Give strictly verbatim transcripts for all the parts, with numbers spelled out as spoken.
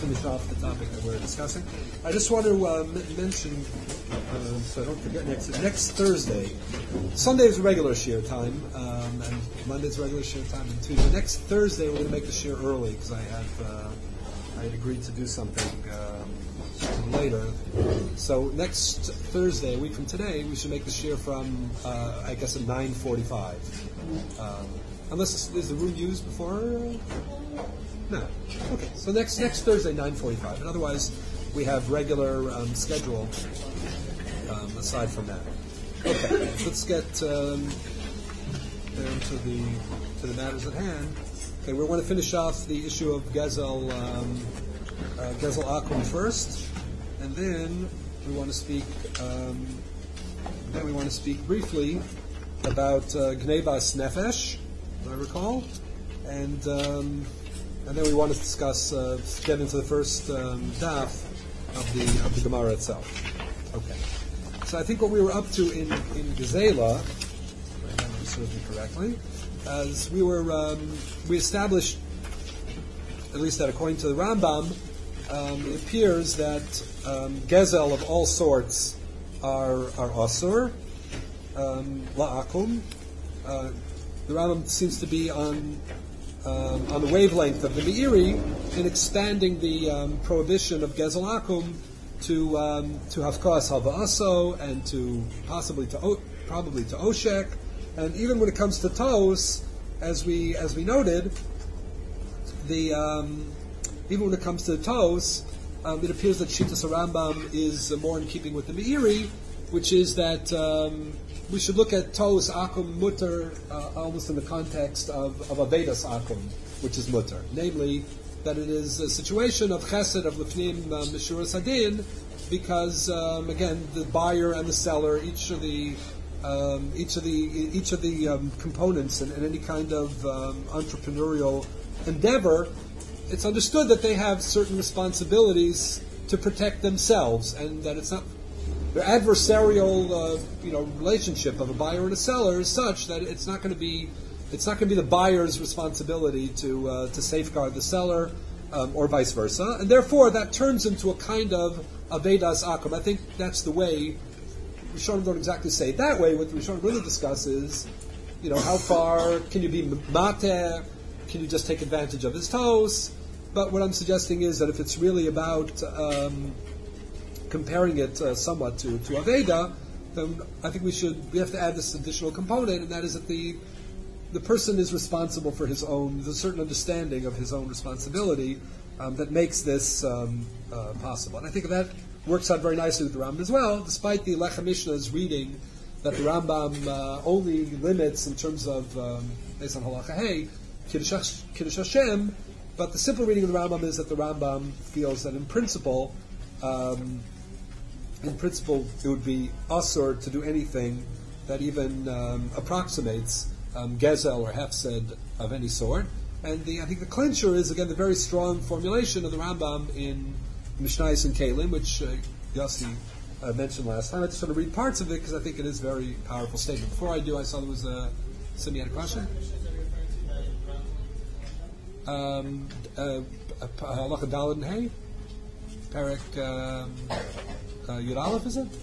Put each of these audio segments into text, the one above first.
finish off the topic that we're discussing. I just want to um, mention, uh, so I don't forget, next next Thursday, Sunday is regular shir time, um, and Monday's regular shir time, and Tuesday. Next Thursday we're going to make the shir early because I have uh, I had agreed to do something um, later. So next Thursday, a week from today, we should make the shir from uh, I guess at nine forty-five. Um, unless is the room used before? No. Okay. So next next Thursday, nine forty-five. And otherwise, we have regular um, schedule um, aside from that. Okay. Let's get um, down to the to the matters at hand. Okay, we want to finish off the issue of Gezel um, uh, Gezel Akum first, and then we want to speak. Um, then we want to speak briefly about uh, Gnebas Nefesh, as I recall, and. Um, And then we want to discuss, uh, get into the first um, daf of the of the Gemara itself. Okay. So I think what we were up to in in Gezela, if I remember serves me correctly, as we were um, we established, at least that according to the Rambam, um, it appears that um, Gezel of all sorts are are asur, um, la'akum. Uh, the Rambam seems to be on. Um, on the wavelength of the Meiri in expanding the um, prohibition of Gezel Akum to um, to Hafkas Hava'aso and to possibly to o- probably to Oshek, and even when it comes to Tos, as we as we noted, the um, even when it comes to Tos, um, it appears that Shitas Rambam is uh, more in keeping with the Meiri, which is that. Um, We should look at Tos Akum Mutter uh, almost in the context of, of Avedas Akum, which is Mutter. Namely, that it is a situation of Chesed, of Lifnim uh, Mishura Sadin, because, um, again, the buyer and the seller, each of the um, each of the each of the um, components in, in any kind of um, entrepreneurial endeavor, it's understood that they have certain responsibilities to protect themselves, and that it's not the adversarial, uh, you know, relationship of a buyer and a seller is such that it's not going to be, it's not going to be the buyer's responsibility to uh, to safeguard the seller, um, or vice versa, and therefore that turns into a kind of avedas akum. I think that's the way. Rishonim don't exactly say it that way. What the Rishonim really discuss is, you know, how far can you be mateh? Can you just take advantage of his toes? But what I'm suggesting is that if it's really about um, comparing it uh, somewhat to, to Aveda, then I think we should we have to add this additional component, and that is that the the person is responsible for his own. There's a certain understanding of his own responsibility um, that makes this um, uh, possible. And I think that works out very nicely with the Rambam as well, despite the Lechem Mishnah's reading that the Rambam uh, only limits in terms of um, based on Halacha Hey, Kiddush Hashem. But the simple reading of the Rambam is that the Rambam feels that in principle. Um, In principle, it would be asur to do anything that even um, approximates um, gezel or hefsed of any sort. And the, I think the clincher is, again, the very strong formulation of the Rambam in Mishnayos and Kalim, which uh, Yossi uh, mentioned last time. I just want to read parts of it because I think it is a very powerful statement. Before I do, I saw there was a... Somebody had a question? Um, uh, Halacha Daled and Hey? Perek... Um, Uh, Yud Aleph, is it?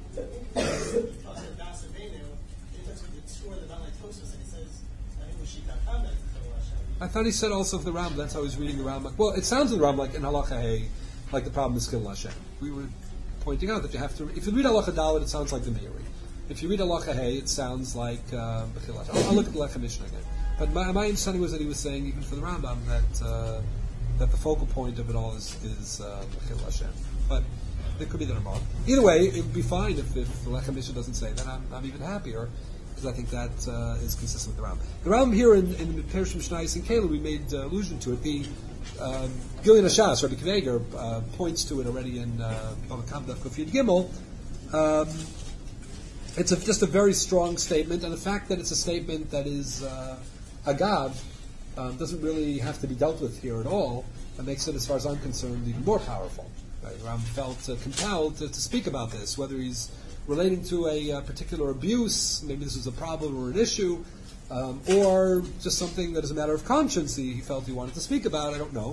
I thought he said also of the Rambam. That's how he's reading the Rambam. Well, it sounds in the Rambam like in Halacha Hey, like the problem is Chil Hashem. We were pointing out that you have to. If you read Halacha Dalet, it sounds like the Meiri. If you read Halacha Hey, it sounds like uh, Chil Hashem. I'll, I'll look at the Lechem Mishnah again. But my, my understanding was that he was saying, even for the Rambam, that uh, that the focal point of it all is is uh, Chil Hashem. But it could be that I'm wrong. Either way, it would be fine if, if the Lechem Mishnah doesn't say that. I'm, I'm even happier because I think that uh, is consistent with the Rambam. The Rambam here in, in the Perush Mishnayos and Kalim, we made uh, allusion to it. The um, Gilyon Hashas, Rabbi Kveger, uh, points to it already in Bava Kam Daf Kuf Yud Gimel. Um, it's a, just a very strong statement, and the fact that it's a statement that is uh, agav um, doesn't really have to be dealt with here at all. It makes it, as far as I'm concerned, even more powerful. Right? Rambam felt uh, compelled to, to speak about this, whether he's relating to a uh, particular abuse, maybe this is a problem or an issue, um, or just something that is a matter of conscience he, he felt he wanted to speak about, I don't know.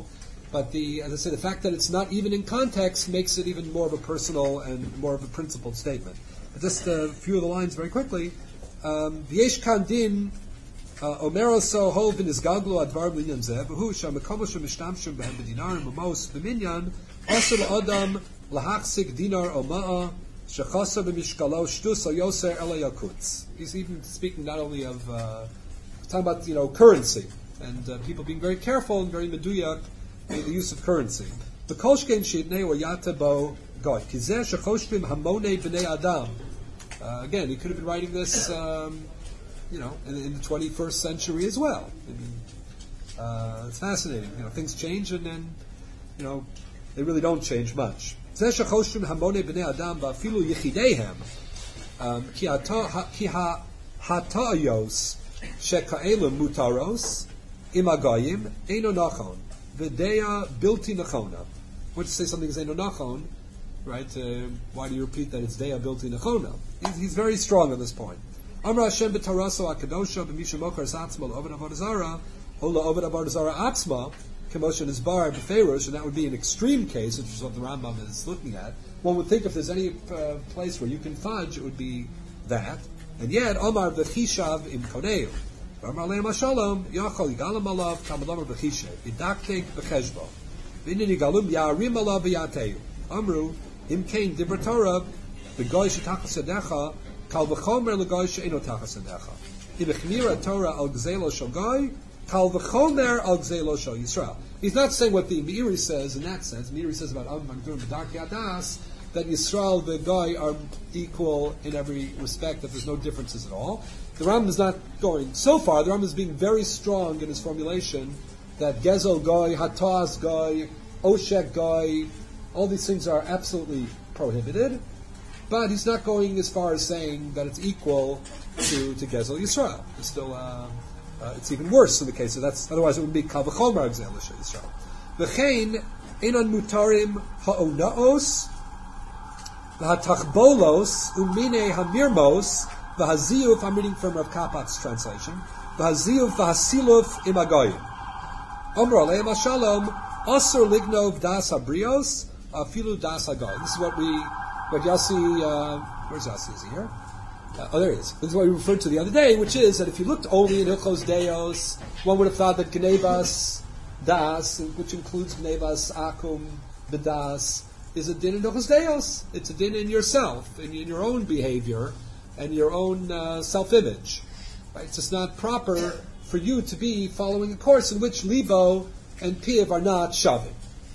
But the, as I say, the fact that it's not even in context makes it even more of a personal and more of a principled statement. But just a few of the lines very quickly. V'yesh kan din omero so hov v'nizgaglo advar b'linyan zeh v'hu sh'amakomo sh'mishtamshim b'hem b'dinarim b'mos b'minyan asur l'odam lahachsik dinar o ma'a shechasa b'mishkalo shtus o yoser ela yakutz. He's even speaking not only of uh, talking about, you know, currency and uh, people being very careful and very meduyak in the use of currency. The kolshkein shidnei or yatabo goy kizeh shechoshkim hamone b'nei adam. Uh, again, he could have been writing this, um, you know, in, in the twenty-first century as well. I mean, uh, it's fascinating. You know, things change, and then, you know, they really don't change much. Zeh shechoshkim hamone b'nei adam ba'afilu yichidehem ki hata'ayos sheka'elum mutaros imagayim eino nachon. V'deya bilti nachona. What to say something is eino nachon, right? Uh, why do you repeat that it's deya bilti nachona? He's, he's very strong on this point. Amra Hashem b'taraso akadosha b'misha mokar satzma la'ovad avodah zara o la'ovad avodah zara atzma k'moshen is bar b'feirush, and that would be an extreme case, which is what the Rambam is looking at. One would think if there's any uh, place where you can fudge, it would be that. And yet, Omar v'chishav im koneu. Amar le'em hashalom yachol yigalam alav kamadamar b'chishe idaktek b'cheshbo v'inin yigalum ya'arim alav v'yateyu amru im kein dibur Torah v'goy shetachas yadecha kal v'chomer l'goy she'eno tachas yadecha ibechmira Torah al gzelo shel goy kal v'chomer al gzelo shel Yisrael. He's not saying what the Meiri says in that sense. Meiri says about Am Magdur b'dark yadas that Yisrael the goy are equal in every respect, that there's no differences at all. The Rambam is not going so far. The Rambam is being very strong in his formulation that Gezel goy, Hataz goy, Oshek goy, all these things are absolutely prohibited. But he's not going as far as saying that it's equal to, to Gezel Yisrael. It's still, uh, uh, it's even worse in the case of that's, otherwise it would be Kal V'chomer Gezel Yisrael. V'chein enan mutarim ha'onaos v'hatachbolos umine hamirmos v'haziyuf, I'm reading from Rav Kapat's translation, v'haziyuf v'hasiluf imagoyim. Omro aleim hashalom, asur lignov das habrios, afilu das hagoy. This is what we, what Yossi, uh, where's Yossi, is he here? Uh, oh, there he is. This is what we referred to the other day, which is that if you looked only in Hilchos Deos, one would have thought that Gnevas das, which includes Gnevas akum b'das, is a din in Hilchos Deos. It's a din in yourself, in, in your own behavior, and your own uh, self-image. Right? It's just not proper for you to be following a course in which libo and piv are not shaving.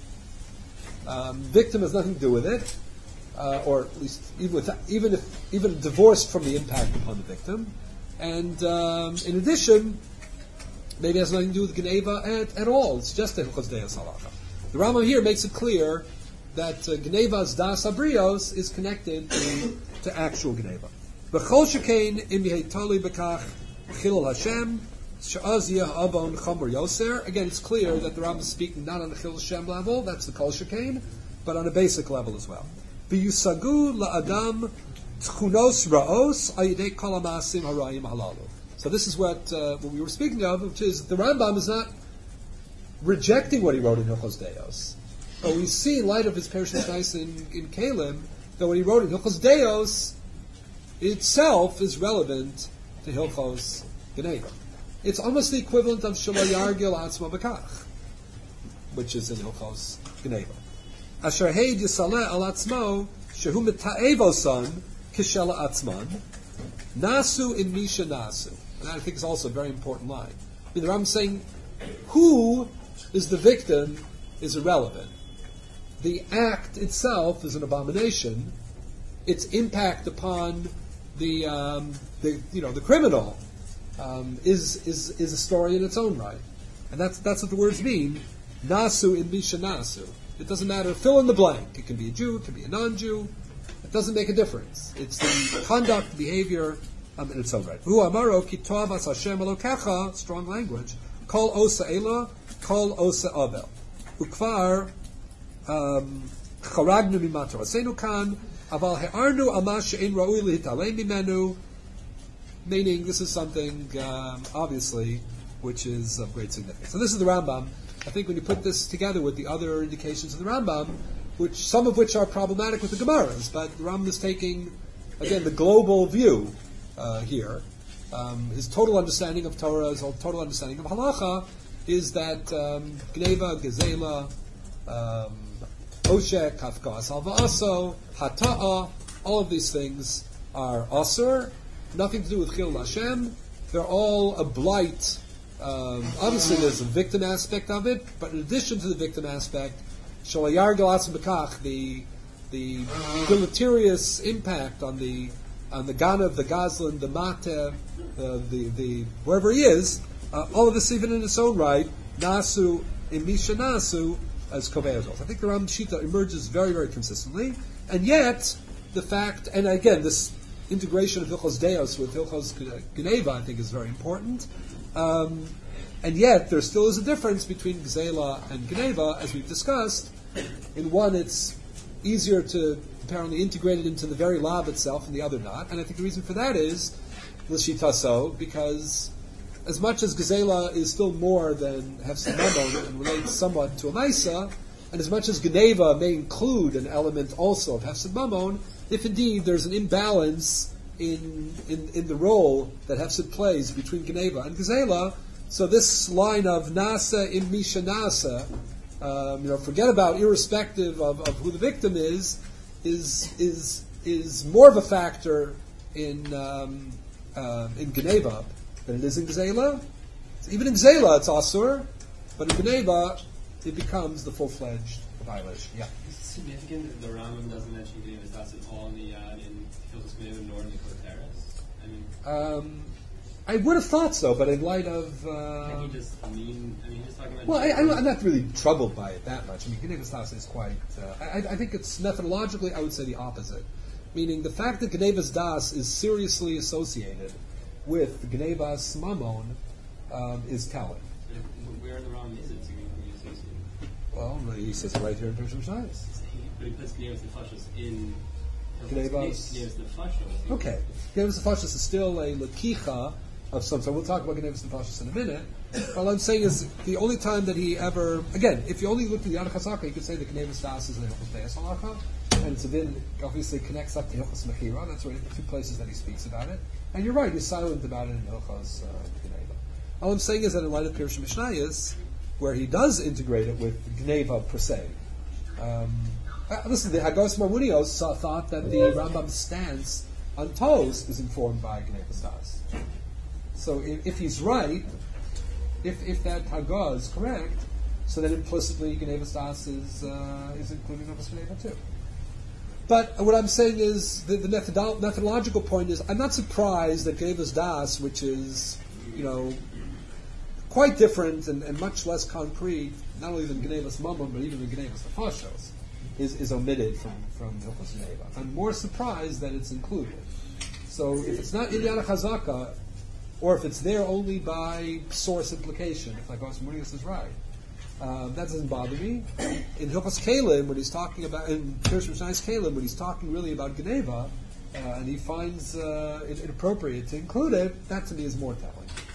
Um, victim has nothing to do with it, uh, or at least even with, even if even divorced from the impact upon the victim. And um, in addition, maybe it has nothing to do with Geneva at, at all. It's just a Hilchos Deos halacha. The Rambam here makes it clear that uh, Geneva's das abrios is connected to, to actual Geneva. V'chol shekein im yehetali bekach chilul Hashem she'az yeh abon chomer yoser. Again, it's clear that the Rambam is speaking not on the chilul Hashem level, that's the kol shekein, but on a basic level as well. V'yusagu la'adam tchunos ra'os ayidei kol ha'maasim harayim halalu. So this is what uh, what we were speaking of, which is the Rambam is not rejecting what he wrote in Hilchos Deos, but we see in light of his Parashas Nais in in Kalim that what he wrote in Hilchos Deos itself is relevant to Hilchos Geneva. It's almost the equivalent of Shelo Yargil Atzma B'kach, which is in Hilchos Geneva. Asher Heid Yisaleh Al Atzmo Shehu Mita'evosan Kishela Atzman Nasu in Misha Nasu. And that I think is also a very important line. I mean, the Rambam is saying who is the victim is irrelevant. The act itself is an abomination. Its impact upon the, um, the you know, the criminal um, is is is a story in its own right, and that's that's what the words mean. Nasu in Misha Nasu. It doesn't matter. Fill in the blank. It can be a Jew. It can be a non-Jew. It doesn't make a difference. It's the conduct, the behavior, um, in its own right. Hu amaro ki tov as Hashem Elokecha. Strong language. Kol osa ela, kol osa abel. Ukvar charagnu mimator asenu kan. Aval he'arnu ama she'en ra'ui lihitalei mimenu, meaning this is something um, obviously which is of great significance. So this is the Rambam I think when you put this together with the other indications of the Rambam, which some of which are problematic with the Gemaras, but the Rambam is taking, again, the global view uh, here. Um, his total understanding of Torah, his total understanding of Halacha, is that um, Gneva, Gezela, um, Oshek, Kafkas, Alva'aso, Hata'a, all of these things are Asur, nothing to do with Chil Hashem. They're all a blight. Um, obviously, there's a victim aspect of it, but in addition to the victim aspect, Shalayar Galas Bekach, the the deleterious impact on the on the Ganav, the Gazlan, the Mate, uh, the the wherever he is, uh, all of this even in its own right, Nasu Imisha Nasu as Koveazos. I think the Ram Shita emerges very very consistently, and yet the fact, and again this integration of Hilchos Deos with Hilchos Geneva, I think, is very important. Um, and yet, there still is a difference between Gzela and Geneva, as we've discussed. In one, it's easier to apparently integrate it into the very lab itself, and the other not. And I think the reason for that is L'shitaso, because as much as Gzela is still more than Hefsed Mamon and relates somewhat to a Maisa, and as much as Geneva may include an element also of Hefsed Mamon, if indeed there's an imbalance in in, in the role that Hefsed plays between Geneva and Gzela, so this line of Nasa im Misha Nasa, um, you know, forget about irrespective of, of who the victim is, is is is more of a factor in um, uh, in Geneva than it is in Gzela. Even in Gzela it's Asur, but in Geneva it becomes the full-fledged violation. Yeah. Significant that the Rambam doesn't mention Geneva Das at all in the uh, in Hilchos Geneva nor in the Koteres? I mean, um, I would have thought so, but in light of, uh, can he just mean? I mean, he's talking about. Well, I, I'm not really troubled by it that much. I mean, Geneva Das is quite. Uh, I, I think it's methodologically, I would say the opposite, meaning the fact that Geneva Das is seriously associated with Genevas Mamon um, is telling. Where in the Rambam is it significantly associated? Well, he says it right here in Pershim Shais. But he puts Genevas Nefashos in. Genevas. Genevas Nefashos. Okay. Genevas Nefashos is still a lekicha of some sort. We'll talk about Genevas Nefashos in a minute. All I'm saying is the only time that he ever, again, if you only look at the Yad HaChazaka, you could say that Genevas Das is in Hilchos Deis Halacha, and it's a bit, obviously connects up to Hilchos Mechira. That's where the two places that he speaks about it. And you're right, he's silent about it in Hilchos uh, Geneva. All I'm saying is that in light of Pirush Mishnayos, where he does integrate it with Geneva per se. Um, uh, listen, the Hagos Marmunios uh, thought that the Rambam's stance on toes is informed by Geneva Das. So if, if he's right, if if that Hagos is correct, so then implicitly Geneva Das is uh, is including Hilchos Geneva too. But what I'm saying is the, the methodolo- methodological point is I'm not surprised that Geneva Das, which is you know quite different and, and much less concrete, not only than Genevas Mamon, but even than Genevas Nefashos, is, is omitted from, from Hilchos Geneva. I'm more surprised that it's included. So if it's not in Yad HaChazaka, or if it's there only by source implication, if like Hagos Marmunios is right, um, that doesn't bother me. In Hilchos Kalim, when he's talking about, in Pirush Mishnayos Kalim, when he's talking really about Geneva, uh, and he finds uh, it inappropriate to include it, that to me is more telling.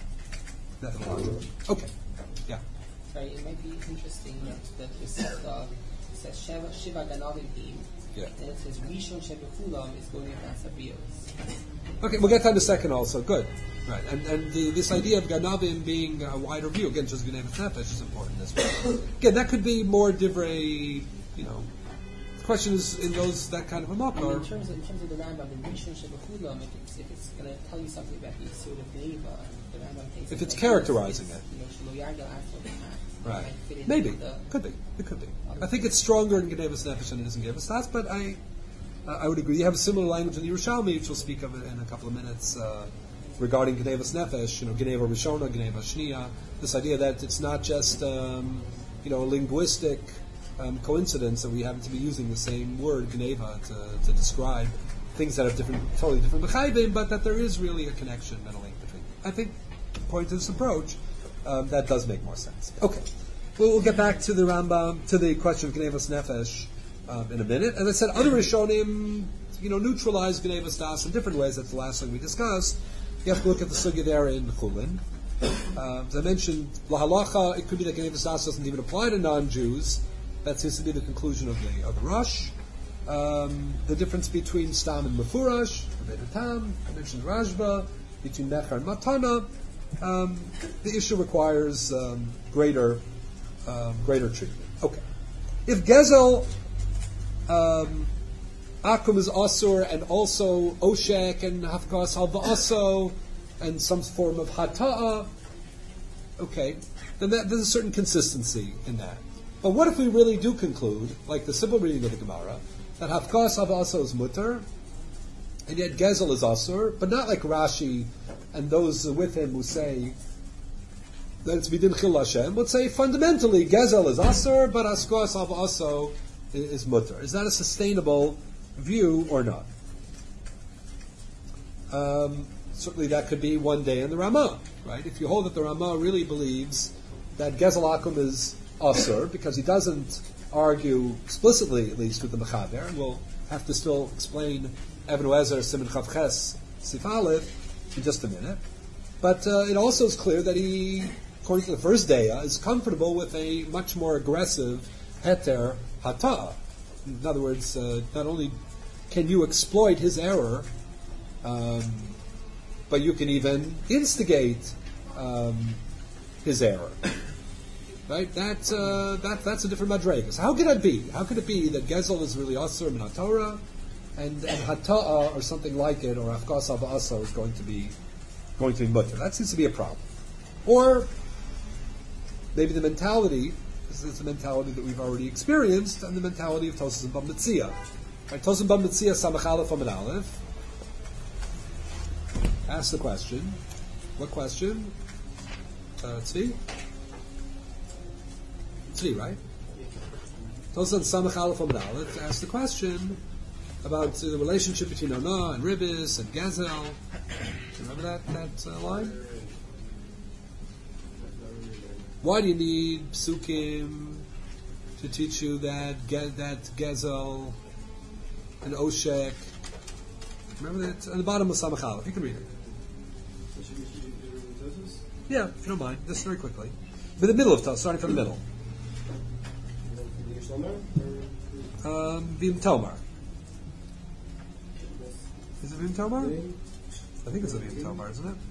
Okay. Yeah. Sorry, it might be interesting that, that you said uh, it says Shiva, Shiva Ganavim, yeah. and it says Rishon Shebechulam is going against Abios. Okay, we'll get to that in a second also. Good. Right. And and the, this idea of Ganavim being a wider view, again, just Genevas Nefesh is important as well. Again, that could be more divrei, you know, the question is in those, that kind of a makar. I mean, in terms of, in terms of the Rambam, in Rishon Shebechulam, if it's, if it's going to tell you something about the Yisur of Geneva, if it's characterizing it. Right. Maybe. Could be. It could be. I think it's stronger in Genevas Nefesh than it is in Genevas Das, but I uh, I would agree. You have a similar language in the Yerushalmi, which we'll speak of in a couple of minutes, uh, regarding Genevas Nefesh, you know, Geneva Rishona, Geneva Shnia, this idea that it's not just, um, you know, a linguistic um, coincidence that we happen to be using the same word, Geneva, to, to describe things that have different, totally different B'chaybim, but that there is really a connection and a link between. I think, according to this approach, um, that does make more sense. Okay, well, we'll get back to the Rambam, to the question of Genevas Nefesh um, in a minute. As I said, other Rishonim, you know, neutralize Genevas Das in different ways. That's the last thing we discussed. You have to look at the sugya there in Chulin. Uh, as I mentioned, lahalacha, it could be that Geneva Das doesn't even apply to non-Jews. That seems to be the conclusion of the of the Rosh. Um, the difference between Stam and Mefurash, Tam, I mentioned Rashba, between Mecher and Matana. Um, the issue requires um, greater um, greater treatment. Okay. If Gezel um, Akum is Asur and also Oshek and Hafkas Halva Aso and some form of Hata'a, okay, then that, there's a certain consistency in that. But what if we really do conclude, like the simple reading of the Gemara, that Hafkas Halva Aso is Mutter, and yet Gezel is Asur, but not like Rashi and those with him who say that it's Bidin Chil Hashem, would say fundamentally Gezel is Asur, but Hafkas Halva Aso is, is Mutter. Is that a sustainable view or not? Um, certainly that could be one day in the Ramah, right? If you hold that the Ramah really believes that Gezel Akum is Asur, because he doesn't argue explicitly, at least, with the Mechaber, and we'll have to still explain Even Ezer, Siman Chav Ches, Sif Aleph, in just a minute. But uh, it also is clear that he, according to the first Deya, is comfortable with a much more aggressive Heter Hata'ah. In other words, uh, not only can you exploit his error, um, but you can even instigate um, his error. Right? That, uh, that that's a different madrega. So how could it be? How could it be that Gezel is really Asur min HaTorah, and, and Hata'ah or something like it, or Afkas Halva Aso is going to be going to be mutter? That seems to be a problem. Or maybe the mentality. This is the mentality that we've already experienced, and the mentality of Tosas and Bava Metzia. Right, Tosas and Bava Metzia, Samach Aleph Amud Aleph. Ask the question. What question? Uh, Tzvi? Tzvi, right? Tosas and Samach Aleph Amud Aleph ask the question about uh, the relationship between Ona and Ribis and Gezel. Do you remember that, that uh, line? Why do you need psukim to teach you that ge- that Gezel and Oshek? Remember that at the bottom of Samach Aleph. You can read it. Yeah, if you don't mind, just very quickly. But the middle of Tosas, starting from the middle. Um, Vim Tomar. Is it Vim Tomar? I think it's a Vim Tomar, isn't it?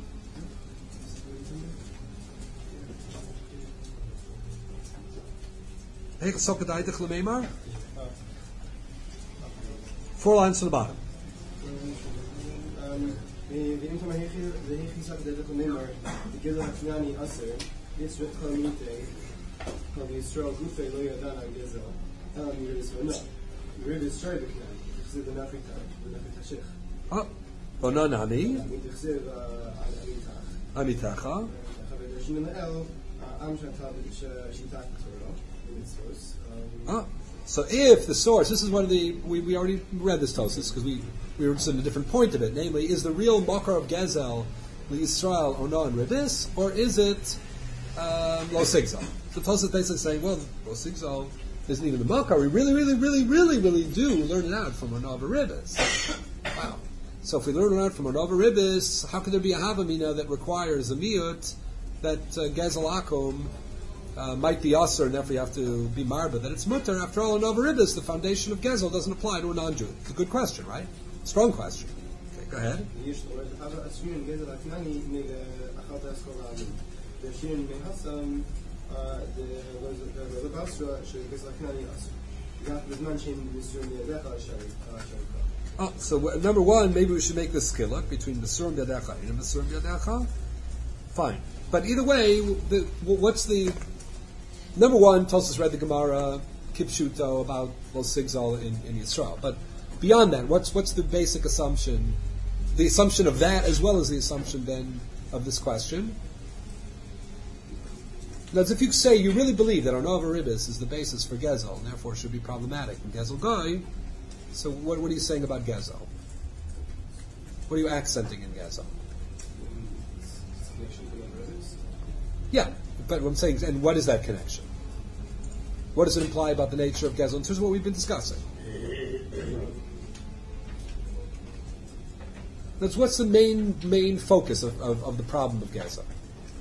Four lines to the bottom. Oh, Onanami. Amitacha. Ah, so if the source, this is one of the, we, we already read this Tosas because we, we were interested in a different point of it, namely, is the real Makar of Gezel Yisrael Ona and Ribis, or is it um, Lo Sigzal? So Tosas basically saying, well, Lo Sigzal isn't even the Makar. We really, really, really, really, really do learn it out from Ona Ribis. Wow. So if we learn it out from Ona Ribis, how could there be a Havamina that requires a Miyut that uh, Gezel Akum Uh, might be Asr, and therefore you have to be Marba, that it's Mutter. After all, in Novaribis, the foundation of Gezel doesn't apply to a non-Jew. It's a good question, right? Strong question. Okay, go ahead. Oh, so w- number one, maybe we should make this skillet between Basurim Yadecha and Basurim Yadecha. Fine. But either way, the, what's the... Number one, Tosas read the Gemara, Kipshuto, about Lo Sigzal in, in Yisrael. But beyond that, what's what's the basic assumption? The assumption of that, as well as the assumption then of this question. Now, if you say you really believe that Onova Ribis is the basis for Gezel, and therefore should be problematic in Gezel Goy, so what, what are you saying about Gezel? What are you accenting in Gezel? Yeah, but what I'm saying is, and what is that connection? What does it imply about the nature of Gezel in terms of what we've been discussing? That's what's the main main focus of, of, of the problem of Gezel?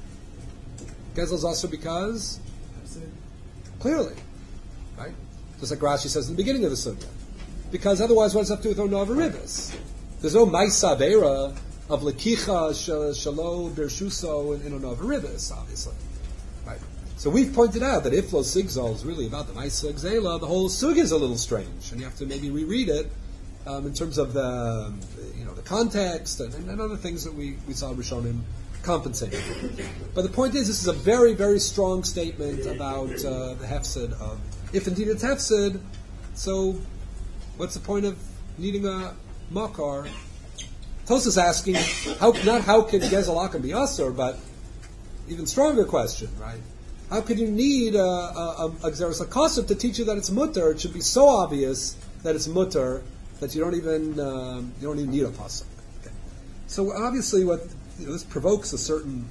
Gezel is also because clearly, right? Just like Rashi says in the beginning of the sugya. Because otherwise, what does it have to do with Onova Ribis? There's no Maisa Vera of Lekicha, Shalo, Bershuso, and Onova Ribis, obviously. Right? So we've pointed out that if Lo Sigzol is really about the Maisa Gzela, the whole sugya is a little strange, and you have to maybe reread it um, in terms of the, you know, the context and, and other things that we, we saw Rishonim compensating. But the point is, this is a very, very strong statement about uh, the hefsid of, if indeed it's hefsid, so what's the point of needing a makar? Tos is asking, how, not how can Gezel be usher, but even stronger question, right? How could you need a, a, a Xeris HaKosov to teach you that it's mutter? It should be so obvious that it's mutter that you don't even um, you don't even need a pasuk. Okay. So obviously, what you know, this provokes a certain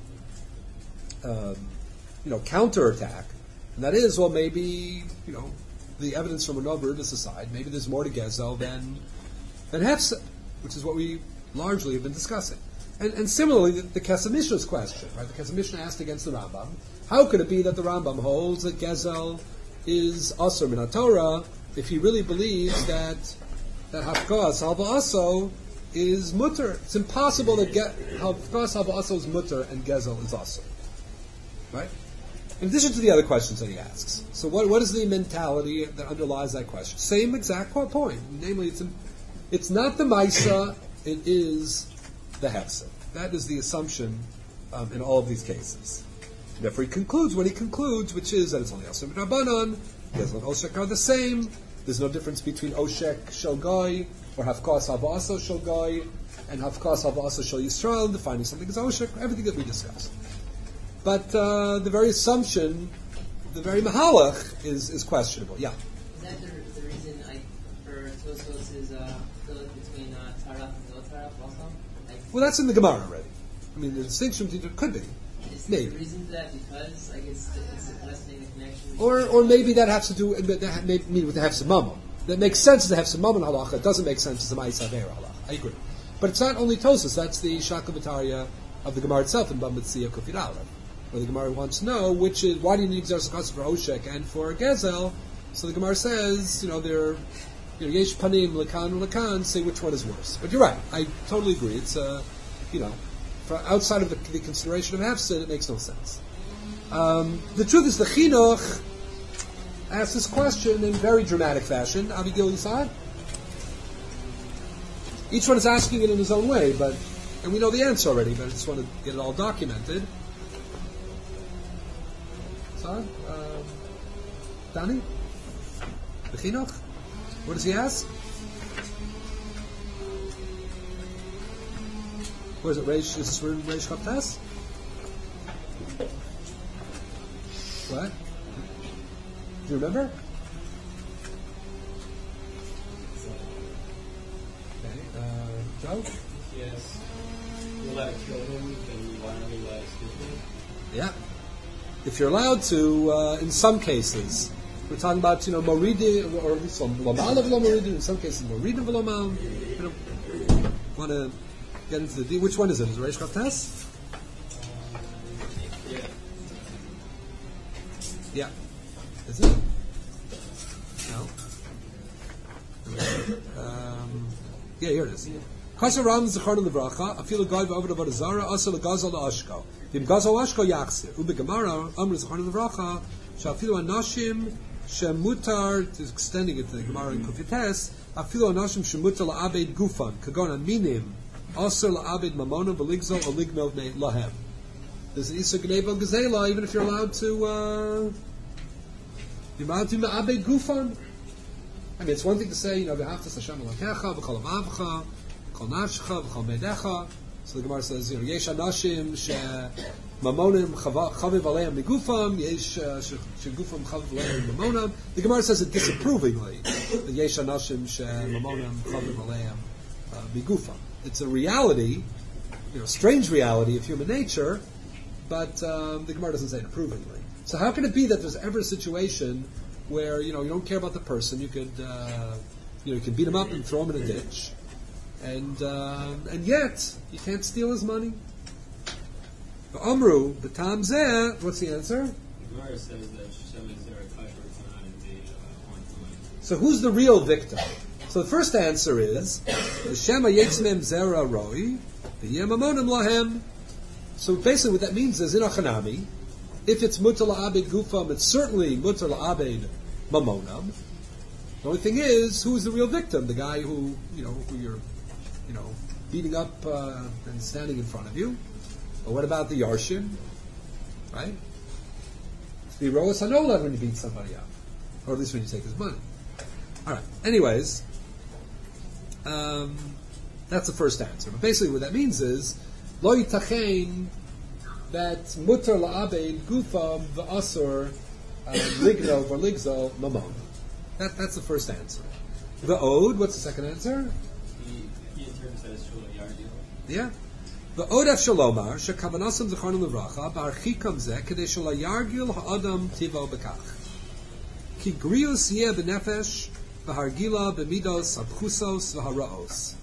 um, you know counterattack, and that is, well, maybe you know the evidence from another Ribis aside, maybe there's more to Gezel than than Hefsed, which is what we largely have been discussing. And, and similarly, the, the Kesef Mishnah's question, right? The Kesef Mishnah asked against the Rambam. How could it be that the Rambam holds that Gezel is Asur min HaTorah if he really believes that that Hafkas Halva Aso is mutter? It's impossible that Ge- Hafkas Halva Aso is mutter and Gezel is Asur, right? In addition to the other questions that he asks, so what what is the mentality that underlies that question? Same exact point, namely, it's it's not the Maisa, it is the Hefsed. That is the assumption um, in all of these cases. Therefore, he concludes what he concludes, which is that it's only Asur min Rabbanan. Gezel and Oshek are the same. There's no difference between Oshek Shogoi or Hafkas Havaso Shogoi and Hafkas Havaso Shol Yisrael, defining something as Oshek, everything that we discussed. But uh, the very assumption, the very mahalach is, is questionable. Yeah? Is that the, the reason I prefer Tosfos' uh, fillet between uh, Taraf and no Taraf also? Like, well, that's in the Gemara already. I mean, the distinction between it could be. Is maybe. the reason for that because like it's it's suggesting the connection? Or or maybe that has to do that may mean with the Hefsed Mammon. That makes sense as the Hefsed Mammon halacha. It doesn't make sense as the Ma'aseh Avera halacha. I agree. But it's not only Tosfos. That's the Shakavataria of the Gemara itself in Bava Metzia Kufid Aleph, where the Gemara wants to know which is why do you need Xeris HaKosov for Oshek and for Gezel? So the Gemara says, you know, they're you know, Yesh Panim Lekan Lekan. Say which one is worse. But you're right. I totally agree. It's uh, you know. For outside of the, the consideration of Hefsed, it makes no sense. Um, the truth is, the Chinuch asks this question in very dramatic fashion. Avigil Yisad. Each one is asking it in his own way, but and we know the answer already. But I just want to get it all documented. Yisad, um, Danny, the Chinuch. What does he ask? Where is it? Reish, is this where Reish Kaptas? What? Do you remember? Okay, uh, Joe? Yes. You're allowed to kill him, then why don't we let us kill him? Yeah. If you're allowed to, uh, in some cases, we're talking about, you know, Moridi, or at least Lomal of Lomoridi, in some cases Moridi of Lomal. You don't want to get into the which one is it? Is it Reish Kaptas? Yeah. Yeah. Is it? No. Um, yeah, here it is. Kasher Ram Zechron Levracha, Afilu Goy V'Avod Avodah Zara, Asa L'Gazal L'Ashko. V'im Gazal L'Ashko Yachzir. Ubi Gemara, Amr Zechron Levracha, Shafilu Anashim, Shemutar, extending it to the Gemara in Kufites, Afilu Anashim Shemutar La'abed Gufan, Kagon Aminim, Asa La'abed Mamona, V'Ligzal, Oligno Lahem. There's an Isur Gneva Gazela, even if you're allowed to, uh, you're allowed to Ma'abed Gufan. I mean, it's one thing to say, you know, V'haftas Hashem Elokecha, V'chol Avavcha, V'chol Nafshecha, V'chol Meidecha. So the Gemara says, you know, Yesh Anashim She Mamonim Chaviv Aleim Migufam, Yesh Shegufam Chaviv Aleim Mamonam. The Gemara says it disapprovingly. The Yesh Anashim She Mamonim Chaviv Aleim Migufam. It's a reality, you know, strange reality of human nature, but um, the Gemara doesn't say it approvingly. So how can it be that there's ever a situation where, you know, you don't care about the person, you could, uh, you know, you can beat him up and throw him in a ditch, and uh, and yet you can't steal his money? Amru b'tam zeh. What's the answer? The Gemara says that Shem is there a kasher not indeed uh, on time. So who's the real victim? So the first answer is Shema Yetzmem Zera Roi V'Yemamonim Lahem. So basically, what that means is in a Chanami, if it's mutar la'abed gufam, it's certainly mutar la'abed mamonam. The only thing is, who is the real victim? The guy who you know who you're you know beating up uh, and standing in front of you. Or what about the Yarshin? Right? It's the Roas Hanola when you beat somebody up. Or at least when you take his money. Alright, anyways, um, that's the first answer. But basically what that means is, Lo yitachein that mutar la'abed gufam v'asur lignov or ligzol mamon. That, that's the first answer. The Ode, what's the second answer? He, he interprets that as Shula Yargil. Yeah. The Odef Shalomar, Shekavanasam Zecharnu Levracha, Barchikam Zeh, Kedei Shala Yargil Ha'adam Tivo Bekach. Ki Grius Yeh B'nefesh, V'hargila B'midos Abchusos V'haraos.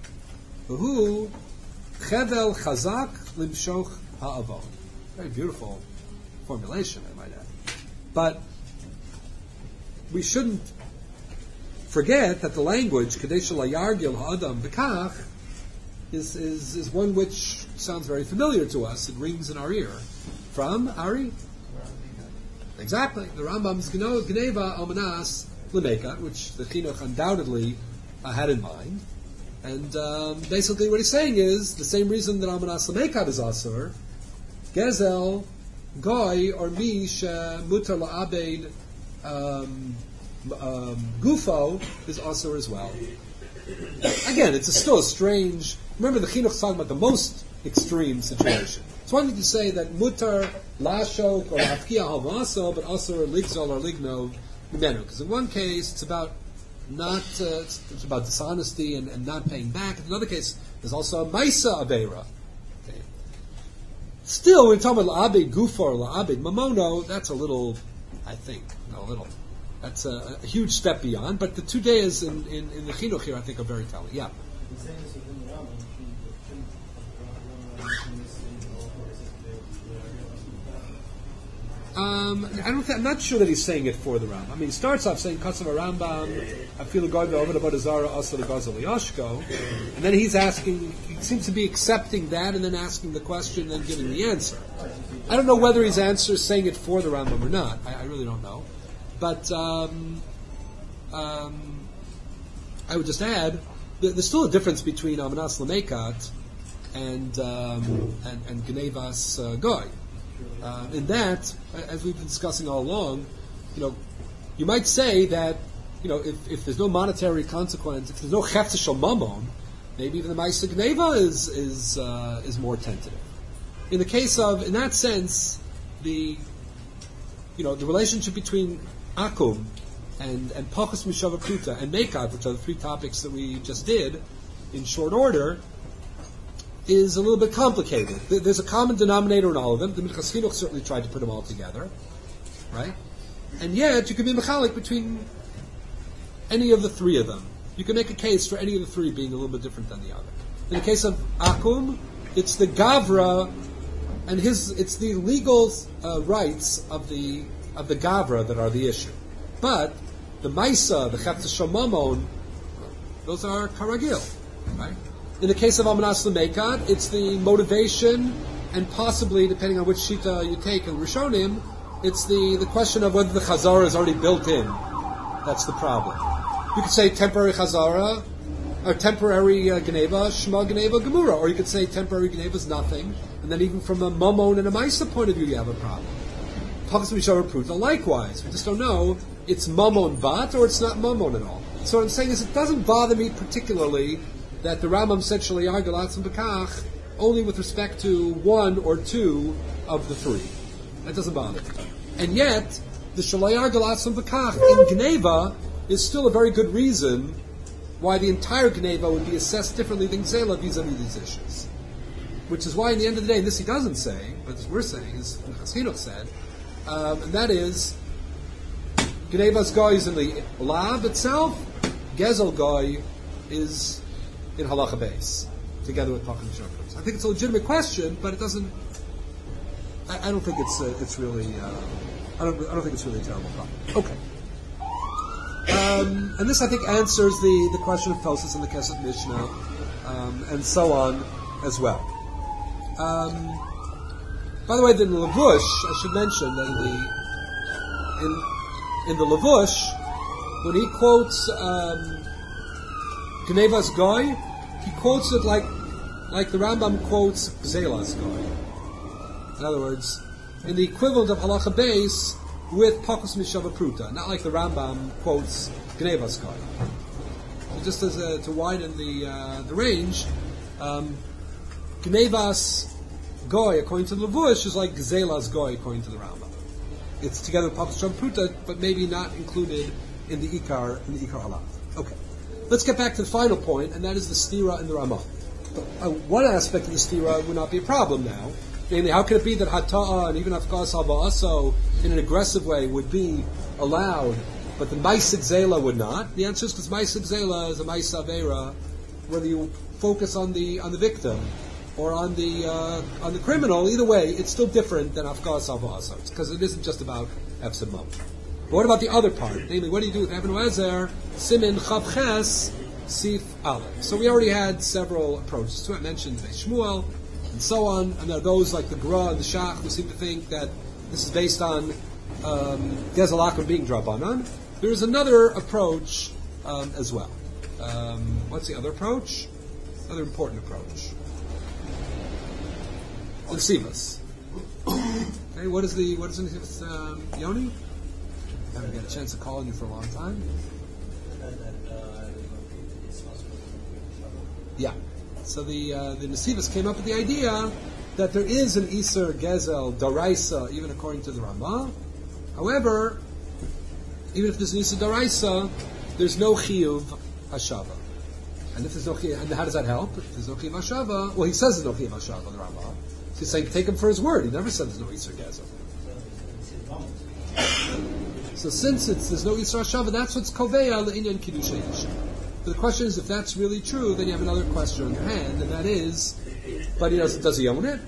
V'hu Chevel Chazak Limshoch Ha'avon. Very beautiful formulation, I might add. But we shouldn't forget that the language, Kedei Shala Yargil Ha'adam Bekach, Is, is is one which sounds very familiar to us. It rings in our ear. From Ari? Exactly. The Rambam's Gneva Almanas Lemeka, which the Chinuch undoubtedly uh, had in mind. And um, basically what he's saying is, the same reason that Almanas Lemeka is Asur, Gezel, Goy, or Mish, Mutar La'abed, um, um, Gufo, is Asur as well. Again, it's a still a strange. Remember, the Chinuch is talking about the most extreme situation. It's one thing to say that mutar lashok or afkia halvaso, but also ligzol or ligno mimenu. Because in one case, it's about not uh, it's, it's about dishonesty and, and not paying back. In another case, there's also a maisa avera. Okay. Still, when we're talking about la'abed gufa or la'abed mamono, that's a little, I think, no, a little. That's a, a huge step beyond, but the two days in, in, in the Chinuch here, I think, are very telling. Yeah. Um, I don't. Th- I'm not sure that he's saying it for the Rambam. I mean, he starts off saying "Kasav Rambam." I feel the God over the Zara also the Gazal Yashko, and then he's asking. He seems to be accepting that, and then asking the question, and then giving the answer. I don't know whether his answer is saying it for the Rambam or not. I, I really don't know. But um, um, I would just add, there's still a difference between Amanas Lamekat and um, and, and Gnevas uh, Goy. Uh, in that, as we've been discussing all along, you know, you might say that, you know, if, if there's no monetary consequence, if there's no Chefza Shel Mamon, maybe even the Ma'aseh Gneva is is uh, is more tentative. In the case of, in that sense, the you know the relationship between Akum and and Pachas Mishava Pruta and Mekad, which are the three topics that we just did in short order, is a little bit complicated. There's a common denominator in all of them. The Minchas Chinuch certainly tried to put them all together, right? And yet you can be mechalik between any of the three of them. You can make a case for any of the three being a little bit different than the other. In the case of Akum, it's the Gavra and his it's the legal uh, rights of the of the Gavra that are the issue. But the Maisa, the Chefza Shel Mamon, those are Karagil, right? In the case of Amanas L'Mekad, it's the motivation and possibly, depending on which Shita you take in Rishonim, it's the, the question of whether the Chazara is already built in. That's the problem. You could say temporary Chazara, or temporary uh, Geneva, Shema Geneva, Gemura, or you could say temporary Geneva is nothing, and then even from a Mamon and a Maisa point of view, you have a problem. Pachas Mishara Pruta, likewise. We just don't know, it's Mamon Bat, or it's not Mamon at all. So what I'm saying is, it doesn't bother me particularly that the Rambam said Shalayar Galatz and Bekach only with respect to one or two of the three. That doesn't bother me. And yet, the Shalayar Galatz and Bekach in Gneva is still a very good reason why the entire Gneva would be assessed differently than Gzela vis-a-vis these issues. Which is why, in the end of the day, this he doesn't say, but as we're saying, as Chassinuch said, um, and that is, Gneva's Goy is in the lab itself, Gezel Goy is in halacha base, together with Pachas Mishara Pruta. I think it's a legitimate question, but it doesn't I, I don't think it's uh, it's really uh, I don't I don't think it's really a terrible problem. Okay. Um, and this, I think, answers the, the question of Tosas and the Kesef Mishnah, um, and so on as well. Um, by the way, in the Lavush, I should mention that in the in in the Lavush, when he quotes um, Gnevas Goy, he quotes it like like the Rambam quotes Gzelas Goy. In other words, in the equivalent of Halacha Beis, with Pakus Mishava Pruta, not like the Rambam quotes Gnevas Goy. So just as a, to widen the uh, the range, um, Gnevas Goy, according to the Lavush, is like Gzelas Goy, according to the Rambam. It's together with Pakus Mishava Pruta, but maybe not included in the Ikar in the Ikar Halacha. Okay, let's get back to the final point, and that is the Stira in the Ramah. Uh, one aspect of the Stira would not be a problem now. Namely, how can it be that Hata'ah and even Afkas Hava'aso in an aggressive way would be allowed, but the Maisik Zela would not? The answer is because Maisik Zela is a Maisa Avera, whether you focus on the on the victim or on the uh, on the criminal, either way, it's still different than Afkas Hava'aso, because it isn't just about Efsim Mo. But what about the other part? Namely, what do you do with Eben Ezer, Simin Chavches, Sif Aleph? So we already had several approaches to it. I mentioned Beis Shmuel, and so on, and there are those like the Gra and the Shach who seem to think that this is based on um, Gezel Akum being Drabanan. There is another approach um, as well. Um, what's the other approach? Another important approach. The Sivas. Okay, what is the what is the um, Yoni? I haven't got a chance to call on you for a long time. Yeah. So the uh, the Nesivos came up with the idea that there is an Iser Gezel Daraisa, even according to the Ramah. However, even if there's an Iser Daraisa, there's no Chiyuv Hashava. And if there's no Chiyuv, and how does that help? If there's no Chiyuv Hashava, well, he says there's no Chiyuv Hashava, the Ramah. So he's saying, take him for his word. He never said there's no Iser Gezel. So since it's, there's no Iser Hashava, that's what's Koveya Le'inyan Kiddushay Isha. But the question is, if that's really true, then you have another question on your hand, and that is, but he does, does he own it?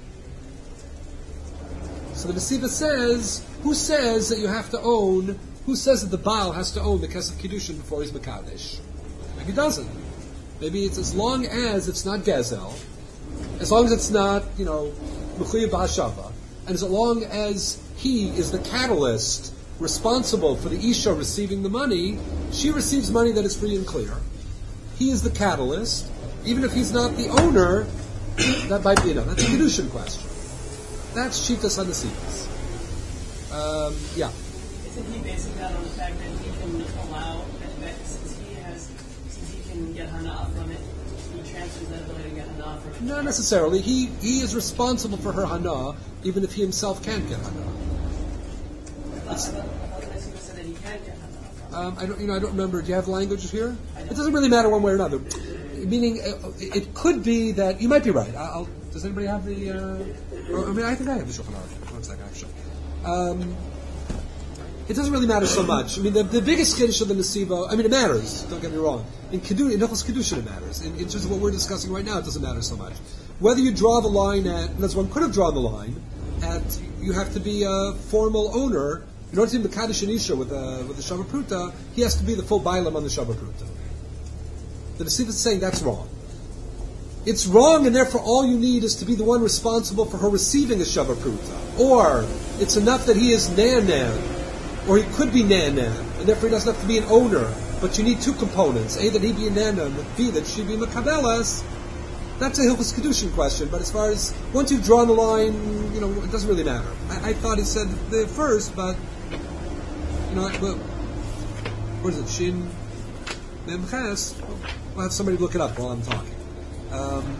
So the Mesiva says, who says that you have to own, who says that the Baal has to own the Kesef Kiddushin before he's Mekadesh? Maybe he doesn't. Maybe it's as long as it's not Gezel, as long as it's not, you know, Mechuyev B'Hashava, and as long as he is the catalyst responsible for the Isha receiving the money, she receives money that is free and clear. He is the catalyst. Even if he's not the owner, that might be enough. That's a Kedushin question. That's Shitas HaNesivos. Um, yeah. Isn't he basing that on the fact that he can allow, that, that since he has, since he can get Hana from it, he transfers that ability to get Hana from it? Not necessarily. He he is responsible for her Hana, even if he himself can't get Hana. Um, I don't, you know, I don't remember. Do you have languages here? It doesn't really matter one way or another. Meaning, uh, it could be that you might be right. I'll, does anybody have the? Uh, or, I mean, I think I have the Shulchan Aruch. One second, actually. Um, it doesn't really matter so much. I mean, the, the biggest kiddush of the Nesiva. I mean, it matters. Don't get me wrong. In Kedushin, in Hilchos Kedushin, it matters. In, in terms of what we're discussing right now, it doesn't matter so much. Whether you draw the line at, and as one could have drawn the line at, you have to be a formal owner. In order to be Mekadesh and Isha with the with the Shava Pruta, he has to be the full Bailam on the Shava Pruta. The Nesiva is saying that's wrong. It's wrong, and therefore all you need is to be the one responsible for her receiving a Shava Pruta. Or it's enough that he is Nan Nan, or he could be Nan Nan, and therefore he doesn't have to be an owner. But you need two components: A, that he be a Nan Nan, but B, that she be Mekabelas. That's a Hilchos Kedushin question, but as far as once you've drawn the line, you know, it doesn't really matter. I, I thought he said the first, but you know, well, what is it? Shin Memches. We'll have somebody look it up while I'm talking. Um,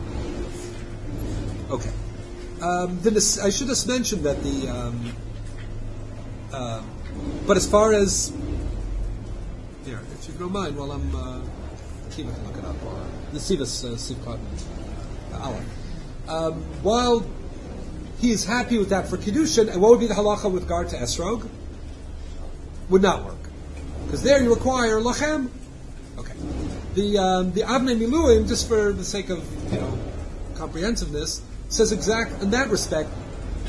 okay. Um, then this, I should just mention that the. Um, uh, but as far as here, if you don't mind, while I'm, uh, Kiva can look it up. Or the Sivas uh, Sivkot Aleph. Um, while he is happy with that for Kiddushin, and what would be the halacha with regard to Esrog? Would not work. Because there you require Lachem. Okay. The um, the Avnei Miluim, just for the sake of, you know, comprehensiveness, says exact in that respect,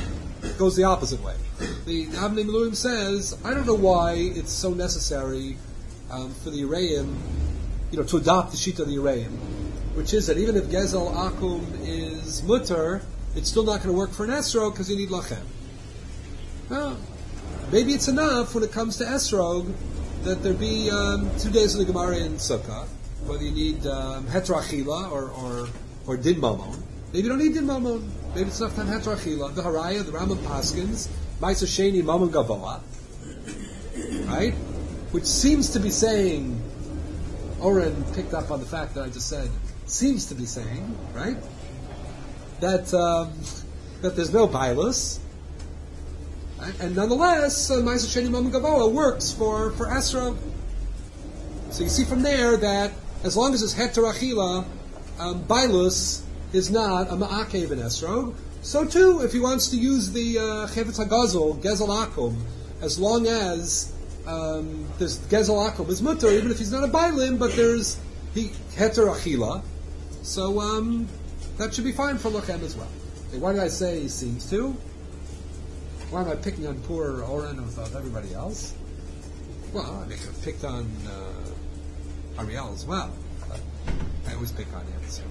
goes the opposite way. The Avnei Miluim says, I don't know why it's so necessary um, for the Yereim, you know, to adopt the Shita of the Yereim, which is that even if Gezel Akum is mutter, it's still not going to work for an esrog because you need lachem. Well, maybe it's enough when it comes to esrog that there be um, two days of the Gemara in Sukkah, whether you need um, heterachila or or or din mamon. Maybe you don't need din mamon. Maybe it's enough time heterachila. The Haraya, the Rambam Paskins, Ma'aser Sheni mamon gavoa, right? Which seems to be saying, Oren picked up on the fact that I just said, seems to be saying, right, that um, that there's no bilus, right? And nonetheless, uh, Ma'aser Sheni mamon gavoa works for for esrog. So you see from there that as long as it's heterachila, um, bilus is not a ma'akev in esrog. So too, if he wants to use the uh, chevetz hagazel, gezel akum, as long as um, there's gezel akum is mutter, even if he's not a bailim, but there's he heterachila, so um, that should be fine for lachem as well. Okay, why did I say he seems to? Why am I picking on poor Oren of, of everybody else? Well, I could have picked on uh, Ariel as well. But I always pick on him. So.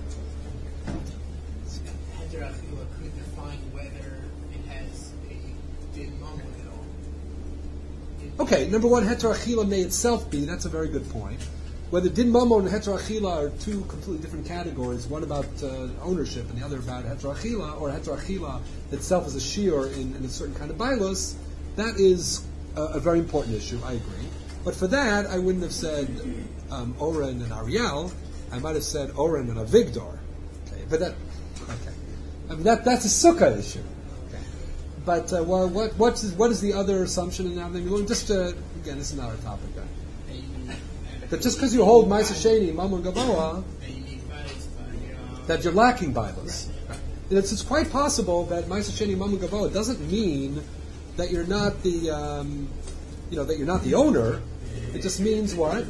Heterachila could define whether it has a din mamon at all. Okay, number one, heterachila may itself be, that's a very good point. Whether din mamon and heterachila are two completely different categories, one about uh, ownership and the other about heterachila, or heterachila itself is a shiur in, in a certain kind of bailus, that is a, a very important issue, I agree. But for that, I wouldn't have said um, Oren and Ariel, I might have said Oren and Avigdor. Okay, but that, okay. I mean, that, that's a sukkah issue. Okay. But uh, well, what, what, is, what is the other assumption in Avnei Miluim? Just to, again, this is not our topic. Right? That just because you hold Ma'aser Sheni, Mamon Gavoa, that you're lacking Bibles. Right. It's, it's quite possible that Ma'aser Sheni, Mamon Gavoa doesn't mean that you're not the, um, you know, that you're not the owner. It just means what?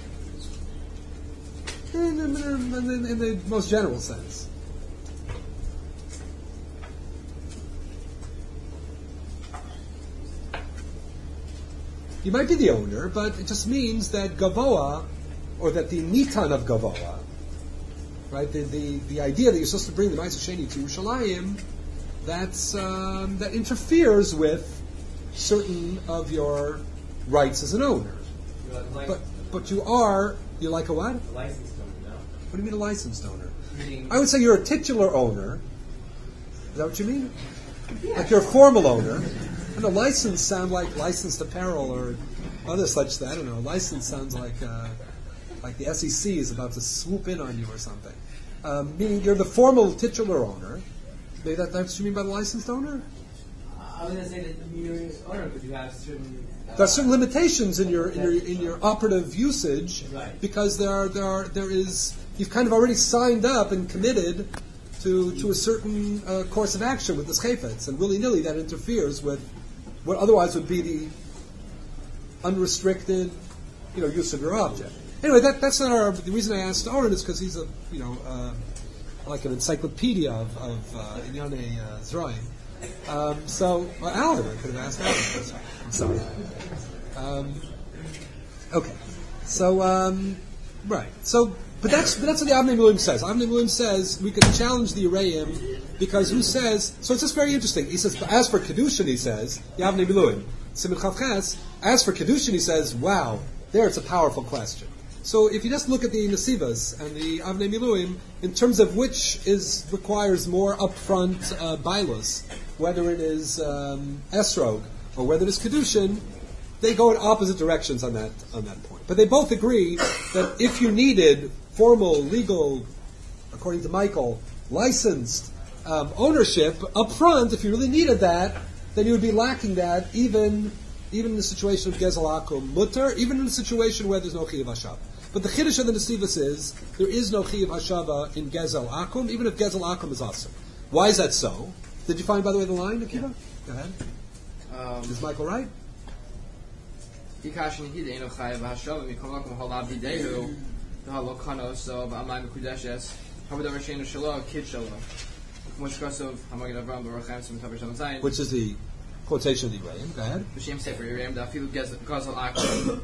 In, in, in, in the most general sense. You might be the owner, but it just means that Gavoa, or that the Nitan of Gavoa, right, the, the, the idea that you're supposed to bring the Ma'aser Sheni to Yerushalayim, that's, um, that interferes with certain of your rights as an owner. Like But but you are, you're like a what? a licensed owner, no? What do you mean a licensed owner? Meaning, I would say you're a titular owner. Is that what you mean? Like you're a formal owner. I don't know, license sound like licensed apparel or other such that. I don't know. License sounds like uh, like the S E C is about to swoop in on you or something. Um, meaning you're the formal titular owner. Maybe that, that's what you mean by the licensed owner? I was going to say that you're an owner, but you have certain. Uh, There are certain limitations in your in your in your operative usage, Right. because there are there are there is you've kind of already signed up and committed to to a certain uh, course of action with this chayfetz, and willy nilly that interferes with what otherwise would be the unrestricted, you know, use of your object. Anyway, that that's not our. The reason I asked Oren is because he's a you know uh, like an encyclopedia of of uh, Inyane uh, Zra'im. Um, so, well, Alan, I could have asked Alan. I'm sorry. Um, okay. So, um, right. So, but that's but that's what the Avnei Miluim says. Avnei Miluim says we can challenge the Yereim because who says? So it's just very interesting. He says, as for Kedushin, he says the Avnei Miluim. Siman Chav Ches. As for Kedushin, he says, wow, there it's a powerful question. So if you just look at the Nesivas and the Avnei Miluim, in terms of which is requires more upfront uh, bailus, whether it is um, esrog or whether it is kedushin, they go in opposite directions on that on that point. But they both agree that if you needed formal, legal, according to Michael, licensed um, ownership upfront, if you really needed that, then you would be lacking that even even in the situation of gezel akum mutter, even in a situation where there's no chiyuv hashava. But the chiddush of the Nesivos is there is no chiyuv hashava in gezel akum, even if gezel akum is awesome. Why is that so? Did you find, by the way, the line, Akiva? Go ahead. Um, Is Michael right? Moshkosov Hamagin Avram Barachem Sim Taber Shalom Zayin. Which is the quotation of the Rebbeim. Go ahead. B'Shem Sefer Yereim Dafilu Gazal Akum.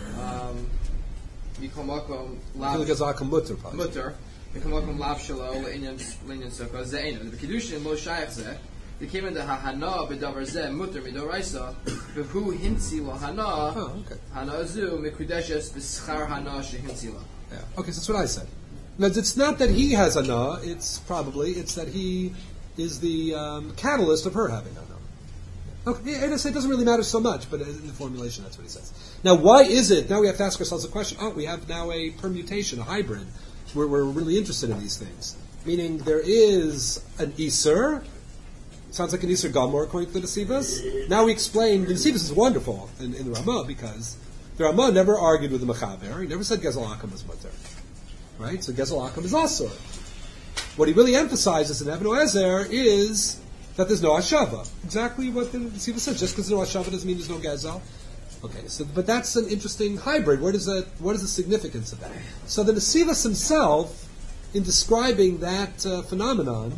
Mikol Makom Lav. Dafilu Gazal Akum Mutter. probably. Mutter. Mikol Makom Lav Shalo Le'inyan Le'inyan Sukkah Ze'enu. The Kedushin Lo Shayach Zeh. They came into Hahana B'Davar Zeh Mutter Midoraisa. V'Hu Hintzi Lo Hana. Oh, okay. Hana Zu Mikudeshes B'Schar Hana Shehintzi Lo. Yeah. Okay, so that's what I said. Now, it's not that he has ana, it's probably, it's that he is the um, catalyst of her having ana. Okay, and I say it doesn't really matter so much, but in the formulation, that's what he says. Now, why is it, now we have to ask ourselves a question, oh, we have now a permutation, a hybrid, where we're really interested in these things. Meaning, there is an Iser, sounds like an Iser Gamor, according to the Nesivos. Now we explain, the Nesivos is wonderful in, in the Ramah, because the Ramah never argued with the Mechaber, he never said Gezel Akum was mutter. Right? So Gezel Akum is also. What he really emphasizes in Eben Ezer is that there's no Hashava. Exactly what the Siva says. Just because there's no Hashava doesn't mean there's no Gezel. Okay, so but that's an interesting hybrid. What is that? What is the significance of that? So the Nesivos himself, in describing that uh, phenomenon,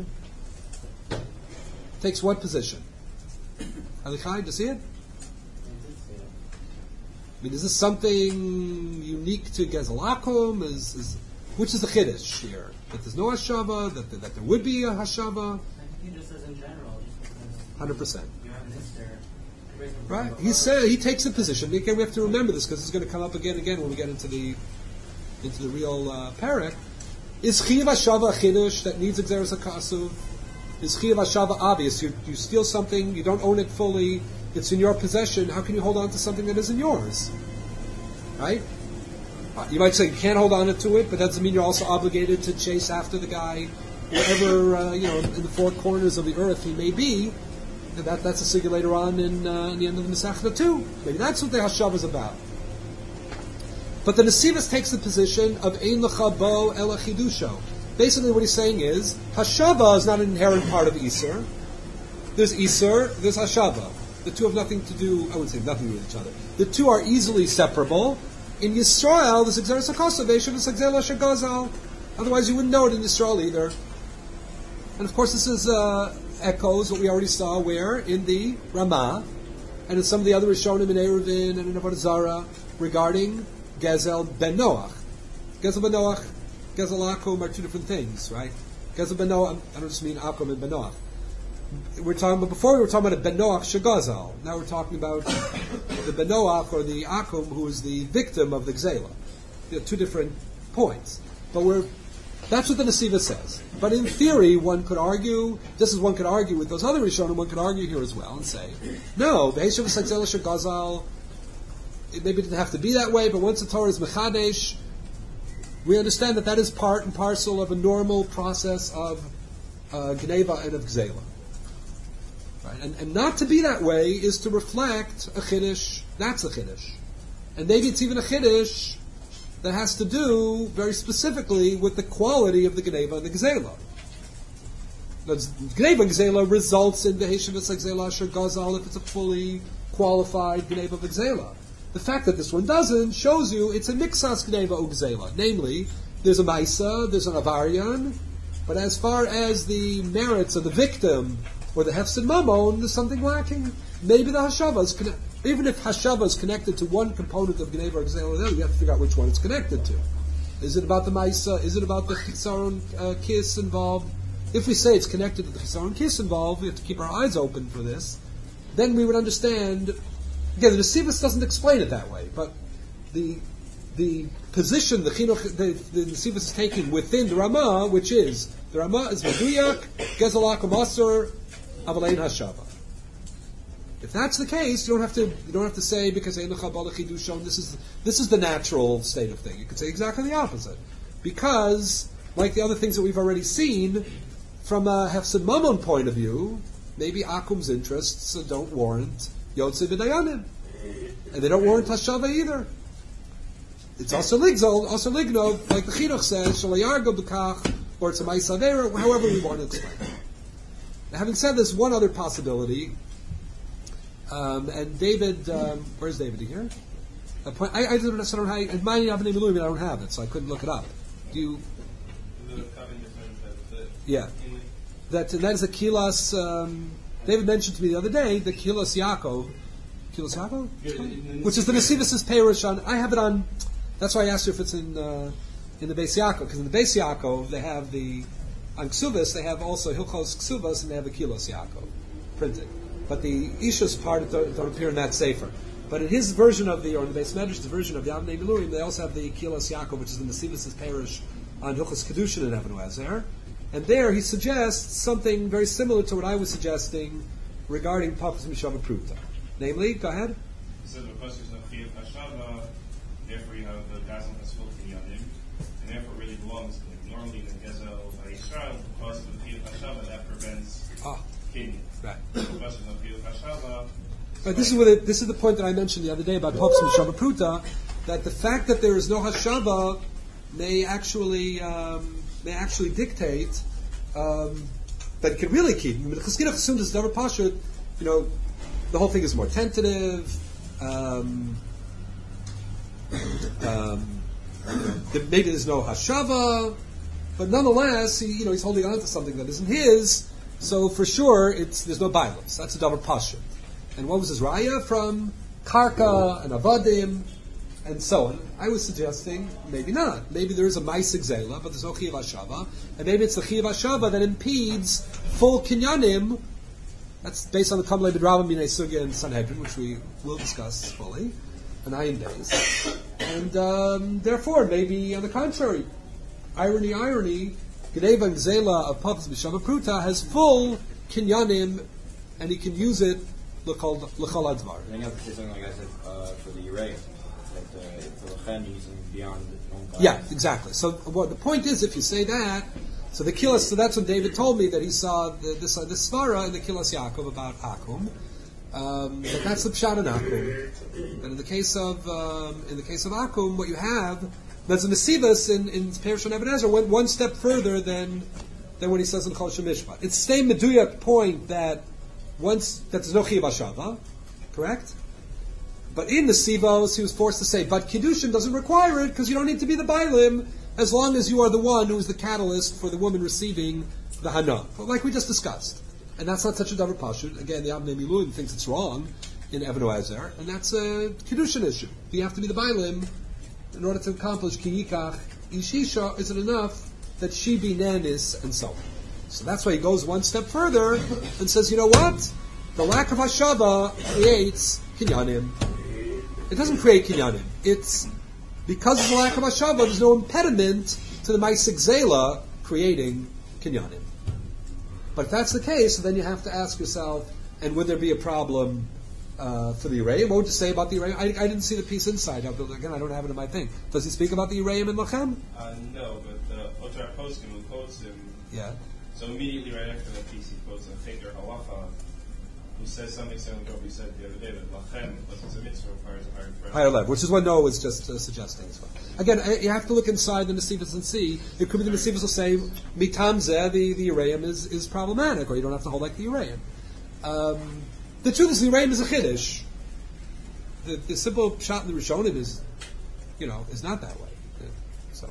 takes what position? Alichai, do you see it? I mean, is this something unique to Gezel Akum? Is, is Which is the chiddush here? That there's no hashava, that, that, that there would be a hashava? I think he just says in general. one hundred percent. You have this there. Right. He said he takes a position. Again, we have to remember this because it's going to come up again and again when we get into the into the real uh, parak. Is chiyav hashava a chiddush that needs exeris hakasuv? Is chiyav hashava obvious? You, you steal something, you don't own it fully, it's in your possession. How can you hold on to something that isn't yours? Right? You might say you can't hold on to it, but that doesn't mean you're also obligated to chase after the guy, wherever uh, you know, in the four corners of the earth he may be. That that's a sigil later on in, uh, in the end of the Masechta too. Maybe that's what the Hashava is about. But the Nesivos takes the position of Ein Lecha Bo Ela Chidusho. Basically, what he's saying is Hashava is not an inherent part of Iser. There's Iser, there's Hashava. The two have nothing to do. I wouldn't say nothing to do with each other. The two are easily separable. In Yisrael, there's Exeris HaKosovation, there's Exeris HaGazal. Otherwise, you wouldn't know it in Yisrael either. And of course, this is uh, echoes what we already saw where in the Ramah, and in some of the other Rishonim in Eruvin and in Avodah Zarah regarding Gezel ben Noach. Gezel ben Noach, Gezel Akum are two different things, right? Gezel ben Noach, I don't just mean Akum and ben Noach. We're talking about, before we were talking about a Ben Noach Shagazal. Now we're talking about the Ben Noach or the Akum who is the victim of the Gzela. There are two different points. But we're, that's what the Nesiva says. But in theory, one could argue, just as one could argue with those other Rishonim, one could argue here as well and say, no, the Heshav Gzela Shagazal, it maybe didn't have to be that way, but once the Torah is Mechadesh, we understand that that is part and parcel of a normal process of uh, Gneva and of Gzela. Right? And, and not to be that way is to reflect a chiddush. That's a chiddush, and maybe it's even a chiddush that has to do very specifically with the quality of the gneva and the gzela. Gneva and gzela results in the heshavas gzela asher gazal if it's a fully qualified gneva of gzela. The fact that this one doesn't shows you it's a mixas gneva u gzela. Namely, there's a maisa, there's an avarian, but as far as the merits of the victim or the hefsed mamon, there's something lacking. Maybe the hashava is connected. Even if hashava is connected to one component of gneva or gzela, you have to figure out which one it's connected to. Is it about the maisa? Is it about the chisaron uh, kiss involved? If we say it's connected to the chisaron kiss involved, we have to keep our eyes open for this. Then we would understand. Again, the Nesivos doesn't explain it that way, but the the position the chinuch the, the Nesivos is taking within the Ramah, which is the Ramah is meduyak gezel akum asur avalein hashava. If that's the case, you don't have to you don't have to say because ein lecha bala chidushon. This is this is the natural state of thing. You could say exactly the opposite, because like the other things that we've already seen, from a hefsed mamon point of view, maybe akum's interests don't warrant yotze v'dayanim, and they don't warrant hashava either. It's also ligzol, also lignov, like the chinuch says, shalayargo b'kach, or it's a ma'isavera, however we want to explain it. Now, having said this, one other possibility. Um, and David, um, where's David here? A point, I, I don't know. So I don't have, in my Avnei Miluim, I don't have it, so I couldn't look it up. Do you? The covenant difference of the Yeah. in that and that is the Kilas. Um, David mentioned to me the other day the Kilas Yaakov, Kilas Yaakov, which is the Nesivus' Perush on. I have it on. That's why I asked you if it's in uh, in the Beis Yaakov, because in the Beis Yaakov they have the on Ksuvas they have also Hilchos Ksuvas and they have the Kilos Yaakov printed, but the Ishus part don't, don't appear in that sefer. But in his version of the, or in the Beis Medrash's version of the Avnei Miluim, they also have the Kilos Yaakov, which is the Nesivus' Perush on Hilchos Kedushin and Even Ezer. And there he suggests something very similar to what I was suggesting regarding Papas Mishava Pruta. Namely, go ahead. He said because there's no Chiyuv Hashava, therefore you have the Gazal Hasful Kinyanim, and therefore it really belongs to him. Normally in the Gezel by Yisrael, because of the Chiyuv Hashava, that prevents Ah, Kinyan. right. Because there's no Chiyuv Hashava. But this is what it, this is the point that I mentioned the other day about Papas Mishava Pruta, that the fact that there is no Hashava may actually um, may actually dictate um, that it can really keep. The Cheskina Chasund is never pashut. You know, the whole thing is more tentative. Um, um, maybe there's no hashava, but nonetheless, he, you know, he's holding on to something that isn't his. So for sure, it's there's no bilos. That's a davar pashut. And what was his raya from karka and avadim and so on? I was suggesting maybe not. Maybe there is a ma'aseh gzela, but there's no chiyuv hashava, and maybe it's the chiyuv hashava that impedes full kinyanim. That's based on the Kamlei B'Drabim Minei Sugya and Sanhedrin, which we will discuss fully in nine days. And um, therefore, maybe on the contrary, irony, irony, Geneva and Gzela of Papas B'Shava Pruta has full kinyanim, and he can use it l'chol advar. Then you have to say something like I said uh, for the Uray, that uh, if the Lechem using beyond the own Yeah, exactly. So what the point is, if you say that, so the Kilas, so that's what David told me, that he saw the, this uh, this svara in the Kilas Yaakov about Akum. Um, but that's the pshat in Akum. But in the case of um, in the case of Akum, what you have, there's a Nesivus in in Perush on Even Ezer went one step further than than what he says in Chol Shemishpat. It's the same Meduyak point that once that there's no Chiyuv Hashava, correct? But in the Sivos, he was forced to say, but Kiddushin doesn't require it because you don't need to be the Bailim as long as you are the one who is the catalyst for the woman receiving the Hana. But like we just discussed. And that's not such a davar pashut. Again, the Avnei Miluim thinks it's wrong in Even Ezer, and that's a Kiddushin issue. You have to be the Bailim in order to accomplish Ki Yikach Ishisha. Is it enough that she be Nanis and so on? So that's why he goes one step further and says, you know what? The lack of Hashava creates Kinyanim. It doesn't create Kinyanim. It's because of the lack of Hashava, there's no impediment to the Ma'aseh Gzela creating Kinyanim. But if that's the case, then you have to ask yourself, and would there be a problem uh, for the Uraim? What would you say about the Uraim? I, I didn't see the piece inside. Again, I don't have it in my thing. Does he speak about the Uraim in Lachem? Uh, no, but uh, Otar Poskim, who quotes him, Yeah. so immediately right after that piece, he quotes a Cheker Halacha, who says something similar to what we said the other day, that Lachem, because it's a mitzvah, requires a higher prayer. Higher level, which is what Noah was just uh, suggesting as well. Again, I, you have to look inside the Nesivos and see. It could be the Nesivos will say, Mitam Zeh, the, the Uraim is, is problematic, or you don't have to hold like the Uraim. Um, the truth is, the Uraim is a Chiddush. The, the simple shot in the Rishonim is, you know, is not that way. So,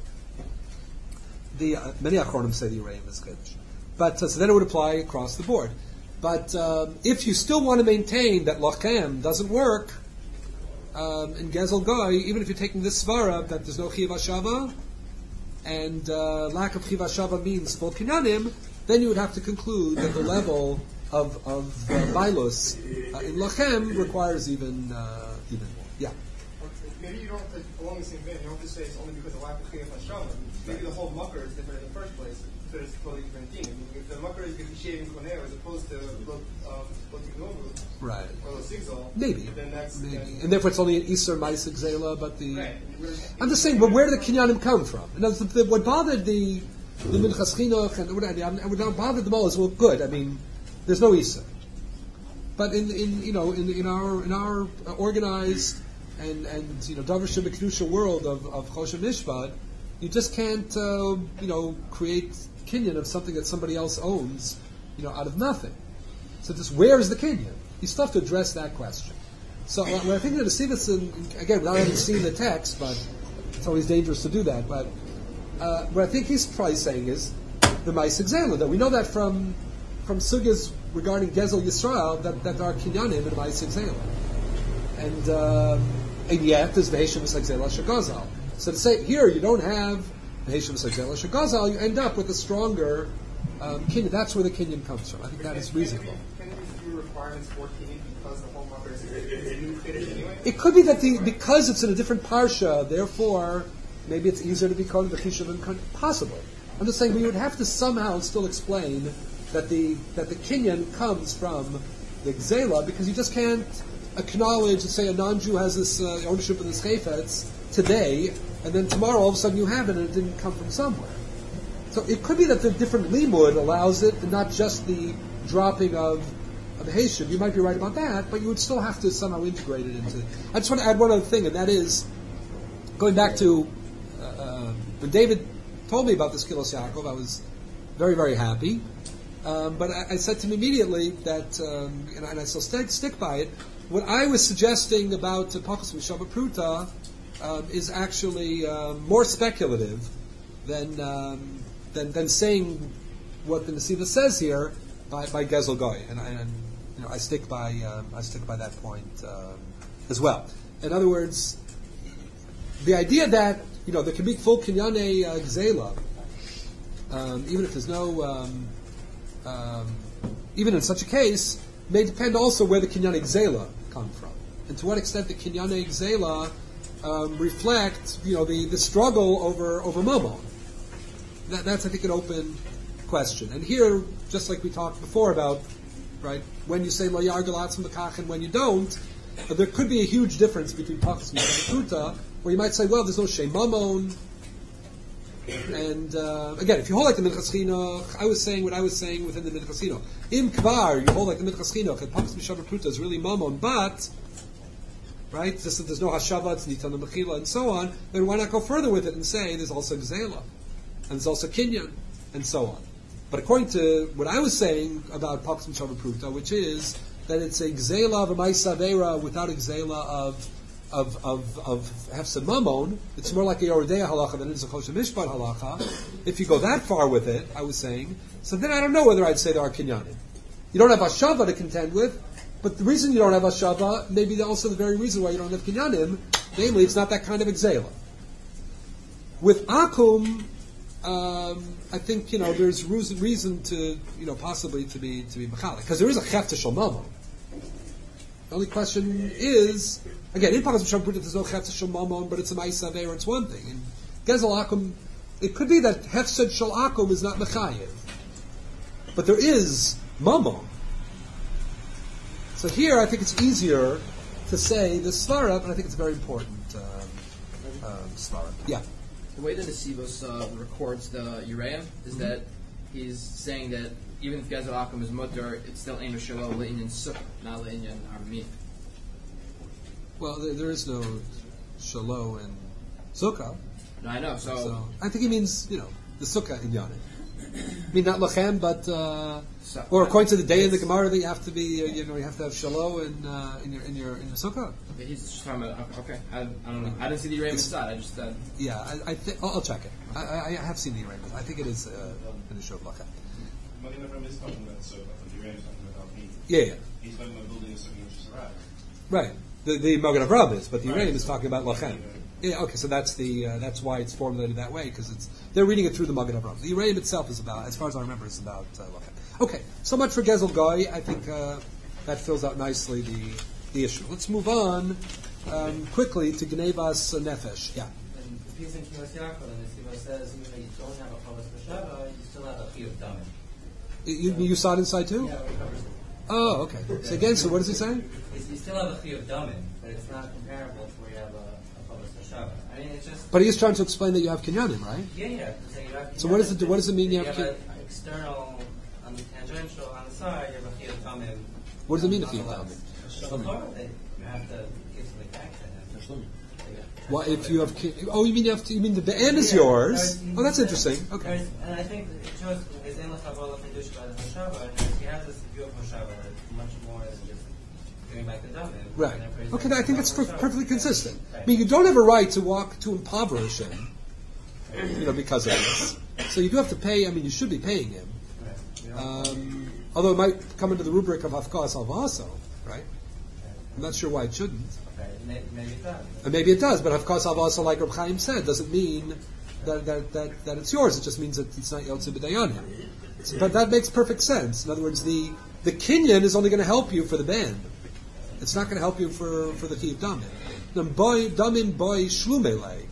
the uh, many Achronim say the Uraim is Chiddush. But, uh, so then it would apply across the board. But um, if you still want to maintain that Lachem doesn't work, um, in Gezel Goy, even if you're taking this svara that there's no Chiyuv Hashava, and uh, lack of Chiyuv Hashava means full Kinyanim, then you would have to conclude that the level of of uh, Bailus uh, in Lachem requires even uh, even more. Yeah. Maybe you don't have to, along the same vein, you don't have to say it's only because of lack of Chiyuv Hashava. Maybe the whole mucker is different in the first place. So it's a totally different thing. I mean, if the mucker is shaving Koneo as opposed to Lotiknovu, right, or Losigzal, maybe, then that's maybe, then, and therefore it's only an Isser Ma'aseh Gzela, but the. Right. I'm just saying, but where did the Kinyanim come from? And that's the, the, what bothered the the Minchas Chinuch and what, what not bothered them all is, well, good. I mean, there's no Isser, but in in you know in in our in our organized and and you know Davar Shebekdusha world of of Choshen Mishpat, you just can't uh, you know create Kinyan of something that somebody else owns, you know, out of nothing. So just where is the Kinyan? You still have to address that question. So uh, when I think that the Stevenson, again, without having seen the text, but it's always dangerous to do that. But uh, what I think he's probably saying is the Ma'aseh Gzela, that we know that from from sugyas regarding Gezel Yisrael that, that are kinyanim and ma'aseh gzela. And um, and yet there's v'heshem v'sagzela shagazal. So to say here you don't have v'heshem v'sagzela shagazal, you end up with a stronger um, kinyan. That's where the kinyan comes from. I think that is reasonable. Can there be few requirements for kinyan because the whole mother is a new fitted anyway? It could be that the because it's in a different parsha, therefore maybe it's easier to be called the Chishav and possible. I'm just saying we would have to somehow still explain that the that the kinyan comes from the gzela, because you just can't acknowledge and say a non-Jew has this uh, ownership of this chayfetz today, and then tomorrow all of a sudden you have it and it didn't come from somewhere. So it could be that the different limud allows it, and not just the dropping of of Heshiv. You might be right about that, but you would still have to somehow integrate it into. I just want to add one other thing, and that is going back to uh, uh, when David told me about this Kilos Yaakov. I was very very happy, um, but I, I said to him immediately that, um, and, I, and I still stick, stick by it. What I was suggesting about Pachas Mishava Pruta um, is actually um, more speculative than, um, than than saying what the Nesiva says here by, by Gezel Goy, and, I, and you know, I stick by um, I stick by that point um, as well. In other words, the idea that you know there can be full kinyane uh, gzela, um, even if there's no, um, um, even in such a case, may depend also where the kinyane gzela come from, and to what extent the kinyane gzela um, reflect, you know, the, the struggle over over mamon. That, that's I think an open question. And here, just like we talked before about, right, when you say lo yargalatz mekach and when you don't, uh, there could be a huge difference between pachas and pruta, where you might say, well, there's no shem mamon. And uh, again, if you hold like the Minchas Chinuch, I was saying what I was saying within the Minchas Chinuch. Im kvar, you hold like the Minchas Chinuch, that Pachas Mishava Pruta is really mamon, but right, just that there's no hashava, it's nitan mechila, and so on. Then why not go further with it and say there's also gzela, and there's also kinyan, and so on. But according to what I was saying about Pachas Mishava Pruta, which is that it's a gzela of a ma'isa vera without a gzela of of of of hefsed mamon, it's more like a Yoredea halacha than it is a Choshen Mishpat halacha. If you go that far with it, I was saying, so then I don't know whether I'd say there are kinyanim. You don't have hashava to contend with, but the reason you don't have hashava may be also the very reason why you don't have kinyanim, namely it's not that kind of exela. With akum, um, I think you know there's reason, reason to you know possibly to be to be mechalik, because there is a chefta shel mamon. The only question is, again, in Pachas Mishava Pruta there's no Hefsed Shel Mamon, but it's a Ma'isa Aveira, it's one thing. In Gezel Akum, it could be that Hefsed Shel Akum is not Mechayev. But there is Mamon. So here I think it's easier to say the Svara, but I think it's a very important um, um, Svara. Yeah. The way that the Sivos uh, records the Ureim is mm-hmm. that he's saying that even if Gezel Akum is mutter, it's still Eino Shelo Le'inyan Sukkah, not Le'inyan Armin. Well, there, there is no Shelo in Sukkah. No, I know. So, so I think he means, you know, the Sukkah in Yanim. I mean, not Lachem, but uh, so, or according to the day in the Gemara, that you have to be, uh, you know, you have to have Shelo in uh, in your in your in your Sukkah. Okay, he's just talking about. Okay, I, I don't know. I didn't see the Ureim inside. I just. Uh, yeah, I, I think I'll, I'll check it. I, I, I have seen the Ureim. I think it is uh, in the Shov Lachem. Magen Avraham is talking about Sukkah, but the Ureim is talking about me. Yeah, yeah. He's talking about building a Sukkah which is arrived. Right. The the Magen Avraham is, but the right. Ureim is talking about Lachem. Yeah, okay, so that's the uh, that's why it's formulated that way, because it's they're reading it through the Magen Avraham. The Ureim itself is about, as far as I remember, it's about uh, Lachem. Okay, so much for Gezel Goy. I think uh, that fills out nicely the the issue. Let's move on um, quickly to Gnevas Nefesh. Yeah. And the piece in Kilos Yaakov, and the Siva says, even though you don't have a Chavos B'Shava, you still have a Chiyuv Damin. You, you saw it inside too? Yeah, it covers it. Oh, okay. So again, so what does he say? It's, you still have a Chiyuv Damin, but it's not comparable to where you have a, a Chavos B'Shava. I mean, it's just... But he's trying to explain that you have kinyanim, right? Yeah, yeah. So, you have so what does it? What does it mean? You, you have, have an external, on the tangential on the side. You have a Chiyuv Damin. What does it mean if you have damin? You have to give something back to him. Well, if you have, oh, you mean you have to, you mean the be'en is yours? Oh, that's interesting. Okay. And I think it shows his endless havola condition by the Hoshava, and he has this view of Hoshava that's much more than just giving back the damin. Right. Okay, I think that's per- perfectly consistent. I mean, you don't have a right to walk to impoverish him, you know, because of this. So you do have to pay. I mean, you should be paying him. Um, Although it might come into the rubric of Hafkas Alvaso, right? I'm not sure why it shouldn't. Okay, may- maybe it does. And maybe it does, but Hafkas Alvaso, like Reb Chaim said, doesn't mean that, that, that, that it's yours. It just means that it's not Yotze B'Dayanim. So, but that makes perfect sense. In other words, the, the Kinyan is only going to help you for the band. It's not going to help you for, for the Chiyuv Damin. Now, boy, Damin boy Shlumele.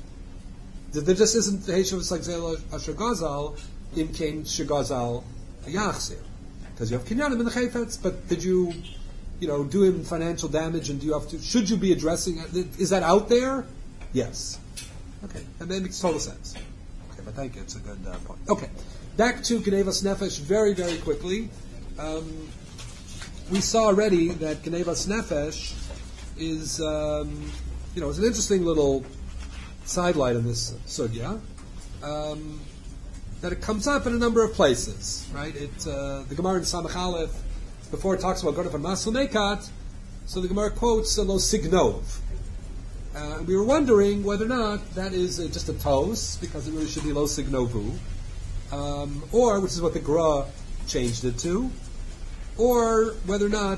There just isn't the Heshav like Zel Asher Gazal in Kain Shegazal Yachzir. Because you have Kinyanim in the Chayfetz, but did you, you know, do him financial damage, and do you have to, should you be addressing it? Is that out there? Yes. Okay, and that makes total sense. Okay, but thank you, it's a good uh, point. Okay, back to Genevas Nefesh very, very quickly. Um, we saw already that Genevas Nefesh is, um, you know, it's an interesting little sidelight in this sugya. Um, that it comes up in a number of places, right? It uh, the Gemara in Samach Aleph, before it talks about Godav and Masel Mekat, so the Gemara quotes uh, Lo Signov. Uh, we were wondering whether or not that is uh, just a tos, because it really should be Lo Signovu, um, or, which is what the Gra changed it to, or whether or not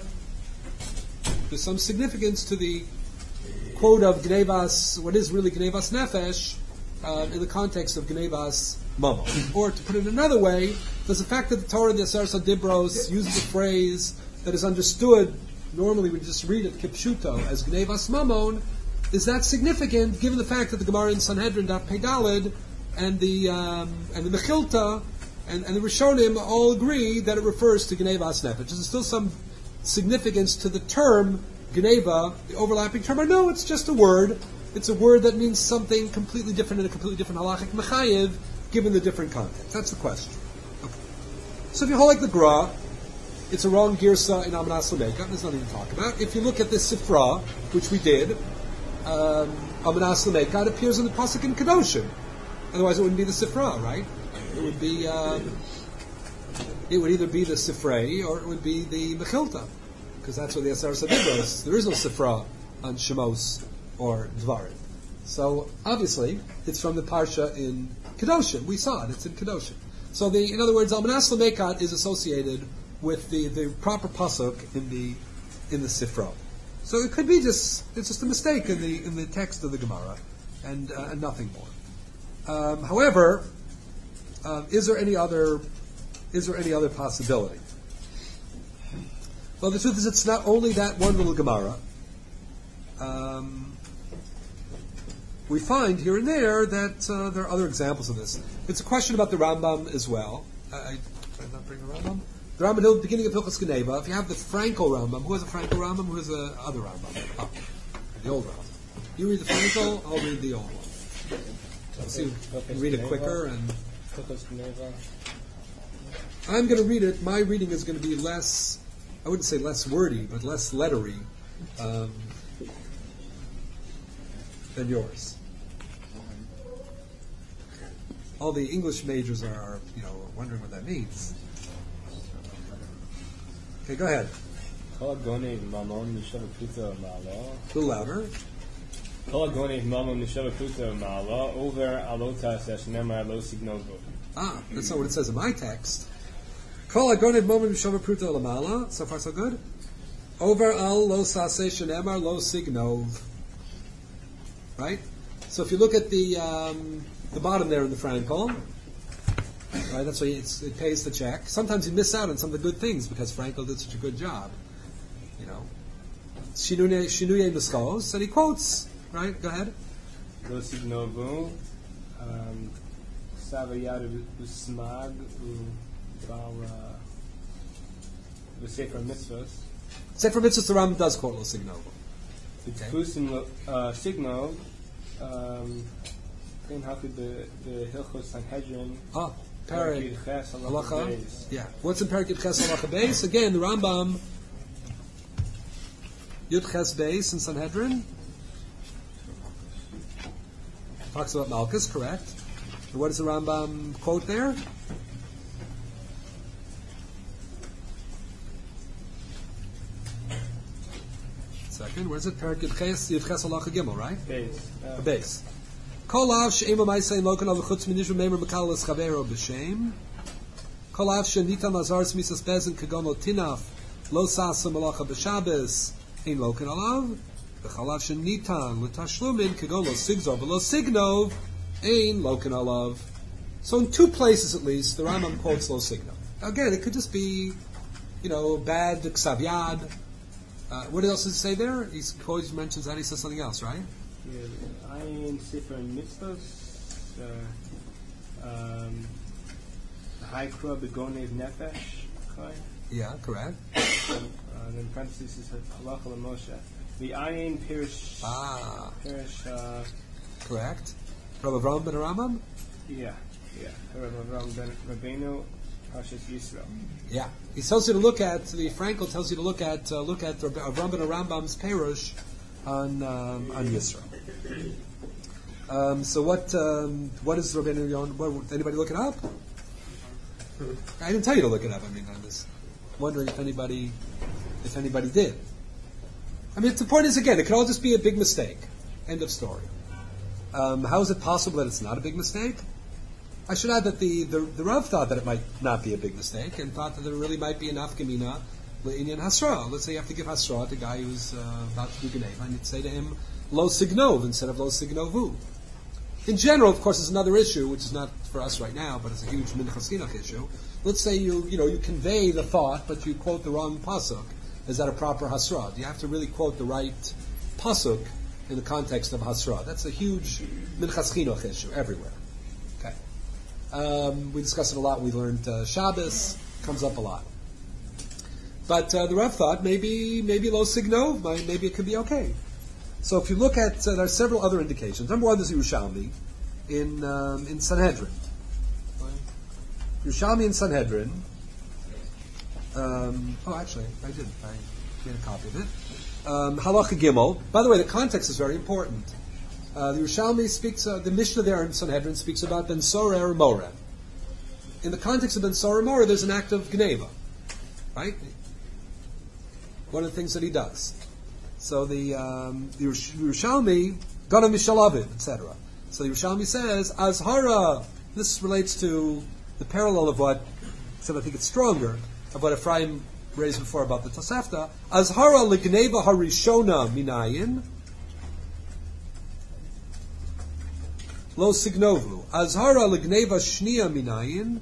there's some significance to the quote of Gnevas, what is really Gnevas Nefesh, uh, in the context of Gnevas Mamo. Or to put it another way, does the fact that the Torah, the Aseres HaDibros, uses a phrase that is understood, normally we just read it Kipshuto, as Gnevas Mamon, is that significant given the fact that the Gemara in Sanhedrin, Daf Pedalid, and the um, and the Mechilta, and, and the Rishonim all agree that it refers to Gnevas Nefesh. Is there still some significance to the term Gneva, the overlapping term? Or no, it's just a word. It's a word that means something completely different in a completely different halachic mechayev, given the different context. That's the question. Okay. So if you hold like the Gra, it's a wrong girsa in Amanas Lemeka. There's nothing to talk about. If you look at this Sifra, which we did, um, Amanas Lemeka, it appears in the pasuk in Kedoshim. Otherwise, it wouldn't be the Sifra, right? It would be. Um, it would either be the Sifrei or it would be the Mechilta, because that's what the Aseres HaDibros. There is no Sifra on Shemos or Dvarim. So obviously, it's from the parsha in Kedoshim. We saw it. It's in Kedoshim. So the, in other words, Almanas Lemekat is associated with the, the proper pasuk in the in the Sifra. So it could be just it's just a mistake in the in the text of the Gemara, and uh, and nothing more. Um, however, um, is there any other is there any other possibility? Well, the truth is, it's not only that one little Gemara. Um, we find here and there that uh, there are other examples of this. It's a question about the Rambam as well. I, I did I not bring a Rambam? The Rambam, the beginning of Hilchos Geneva. If you have the Frankel Rambam, who has a Frankel Rambam? Who has the other Rambam? Oh, the old Rambam. You read the Frankel, I'll read the old one. Let's see, you read it quicker. And I'm going to read it. My reading is going to be less, I wouldn't say less wordy, but less lettery um, than yours. All the English majors are, you know, wondering what that means. Okay, go ahead. A little louder. Ah, that's not what it says in my text. So far, so good. Over al lo saseh shenemar lo signov. Right? So if you look at the um, the bottom there in the Frankel, right, that's why it's, it pays the check. Sometimes you miss out on some of the good things because Frankel did such a good job. You know, Shinuye Shinuye Nuskos, and he quotes. Right, go ahead. Lo signovu, savayad usmag ubal v'sefer mitzvos. Sefer mitzvos, the Rambam does quote lo signovu. Kusim signov. Then how could the the Hilchos Sanhedrin? Ah, Parak Halacha. Yeah, what's in Parak Ches Halacha Beis? Again, the Rambam Yud Ches Beis in Sanhedrin talks about Malchus, correct? And what does the Rambam quote there? Second, where's it? Parak Yud Ches Yud Ches Halacha Gimel, right? Beis. Uh, Beis. Kol av she'ema ma'asein lokan av chutz min nishma meimer mekal es chavero b'shem. Kolav shenitam azaris misas bezin kagon lo tinaf lo sasa malacha b'Shabbos ein loken alav. V'chalav shenitam l'tashlumin kagon lo sigzov v'lo signov ein loken alav. So in two places at least, the Rambam quotes lo signov. Again, it could just be, you know, bad ksav yad. Uh, what else does it say there? He always mentions that. He says something else, right? Yeah, Ayin Sefer Mitzvos, uh, um, Haikra Begonev Nefesh, okay? Yeah, correct. So, uh, then parentheses is Halacha L'Moshe. The Ayin Pirish, Ah, Pirish, uh, correct. Rabbi Avraham ben Rambam? yeah, yeah, Rabbi Avraham ben Rabbeinu, Parshas Yisrael. Yeah. He tells you to look at, the Frankel tells you to look at, uh, look at Rabbi Avraham ben Rambam's Perush on, um, on Yisrael. Um, so what, um, what is Rabbeinu Yon, what, anybody look it up? I didn't tell you to look it up. I mean, I was wondering if anybody, if anybody did. I mean, the point is, again, it could all just be a big mistake. End of story. Um, how is it possible that it's not a big mistake? I should add that the, the, the Rav thought that it might not be a big mistake and thought that there really might be an afkamina le'inyan hasra. Let's say you have to give hasra to a guy who's uh, about to do Geneva, and you'd say to him, lo signov instead of lo signovu. In general, of course, there's another issue, which is not for us right now, but it's a huge minchas chinuch issue. Let's say you you know you convey the thought, but you quote the wrong pasuk. Is that a proper hasra? Do you have to really quote the right pasuk in the context of hasra? That's a huge minchas chinuch issue everywhere. Okay, um, we discussed it a lot. We learned uh, Shabbos comes up a lot, but uh, the Rav thought maybe maybe lo signov, maybe it could be okay. So if you look at, uh, there are several other indications. Number one, there's Yerushalmi in um, in Sanhedrin. Yerushalmi in Sanhedrin. Um, oh, actually, I did. I made a copy of it. Um, Halacha Gimel. By the way, the context is very important. Uh, the Yerushalmi speaks, uh, the Mishnah there in Sanhedrin speaks about Ben Sorer Moreh. In the context of Ben Sorer Moreh, there's an act of Geneva, right? One of the things that he does. So the um, the Yerushalmi, Ganav Mishalavim, et cetera. So the Yerushalmi says, Azhara, this relates to the parallel of what, except I think it's stronger, of what Ephraim raised before about the Tosefta. Azhara l'gneva harishona minayin, lo signovu. Azhara l'gneva shnia minayin,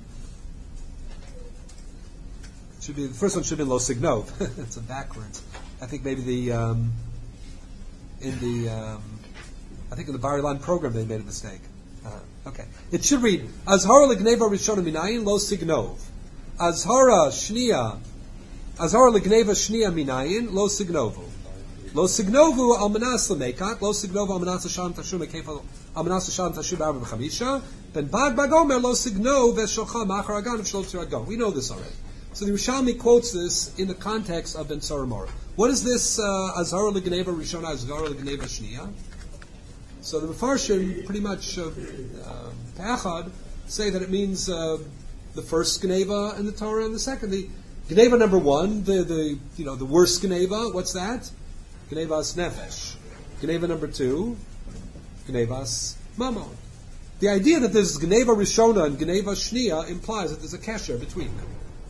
should be, the first one should be lo signov. It's a backwards. I think maybe the um, in the um, I think in the Bar Ilan program they made a mistake. Uh, okay, it should read Azhara l'gneva rishona minayin lo signov. Azhara shnia, Azhara l'gneva shnia minayin lo signovu. Lo signovu al manas l'meikat. Lo signovu al manas l'sham tashum ekefal al manas l'sham tashum arba b'chamisha. Ben bag bagomer lo signov v'sholcha machar agan v'shlot tziragon. We know this already. So the Yerushalmi quotes this in the context of Ben Sorer Moreh. What is this uh, Azhara l'gneva rishona, Azhara l'gneva shnia? So the Mefarshim pretty much uh, uh, Pe'achad say that it means uh, the first Geneva in the Torah and the second. The Geneva number one, the, the you know the worst Geneva, what's that? Genevas Nefesh. Geneva number two, Genevas Mamon. The idea that there's Geneva Rishona and Geneva Shnia implies that there's a kesher between them.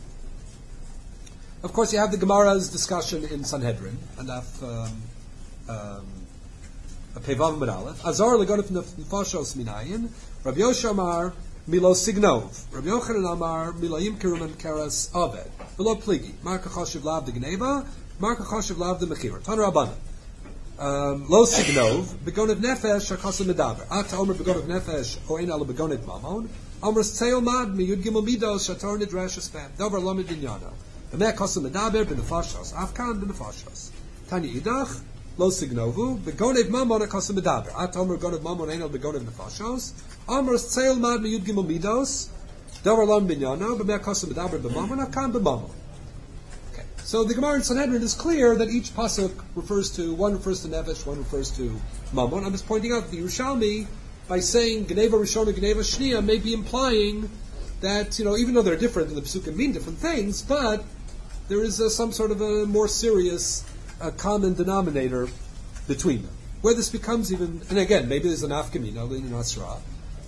Of course, you have the Gemara's discussion in Sanhedrin, and that's um, um, Pevav Amud Aleph. Azar legonef nefashos minayin. Rabbi Yosha Amar milo signov. Rabbi Yochanan Amar milo yimkerum and keras aved. Below pligi. Marka choshev lav de gneva. Marka choshev lav de mechira. Tan Rabbanan. Lo signov. Begonev nefesh hakasem medaber. Ata omer begonev nefesh oin ala begonev mamon. Omer tzei mad miyud gimel midos shator nidresh espem. Dover lamed dinyana. B'meh kasem medaber b'nefashos. Afkan b'nefashos. Tanya idach. Lo signovu, begonev mamon akasem medaber. At omer begonev mamon enel begonev nefashos. Omer tzeil mad miyud gimel midos. Dover lam binyana, b'meh kasem medaber b'mamon, akan b'mamon. Okay. So the Gemara in Sanhedrin is clear that each pasuk refers to, one refers to nefesh, one refers to mamon. I'm just pointing out that the Yerushalmi, by saying Geneva Rishona, Geneva Shnia, may be implying that, you know, even though they're different and the psukim mean different things, but there is uh, some sort of a more serious a common denominator between them. Where this becomes even, and again, maybe there's an afkamina, in Nasra,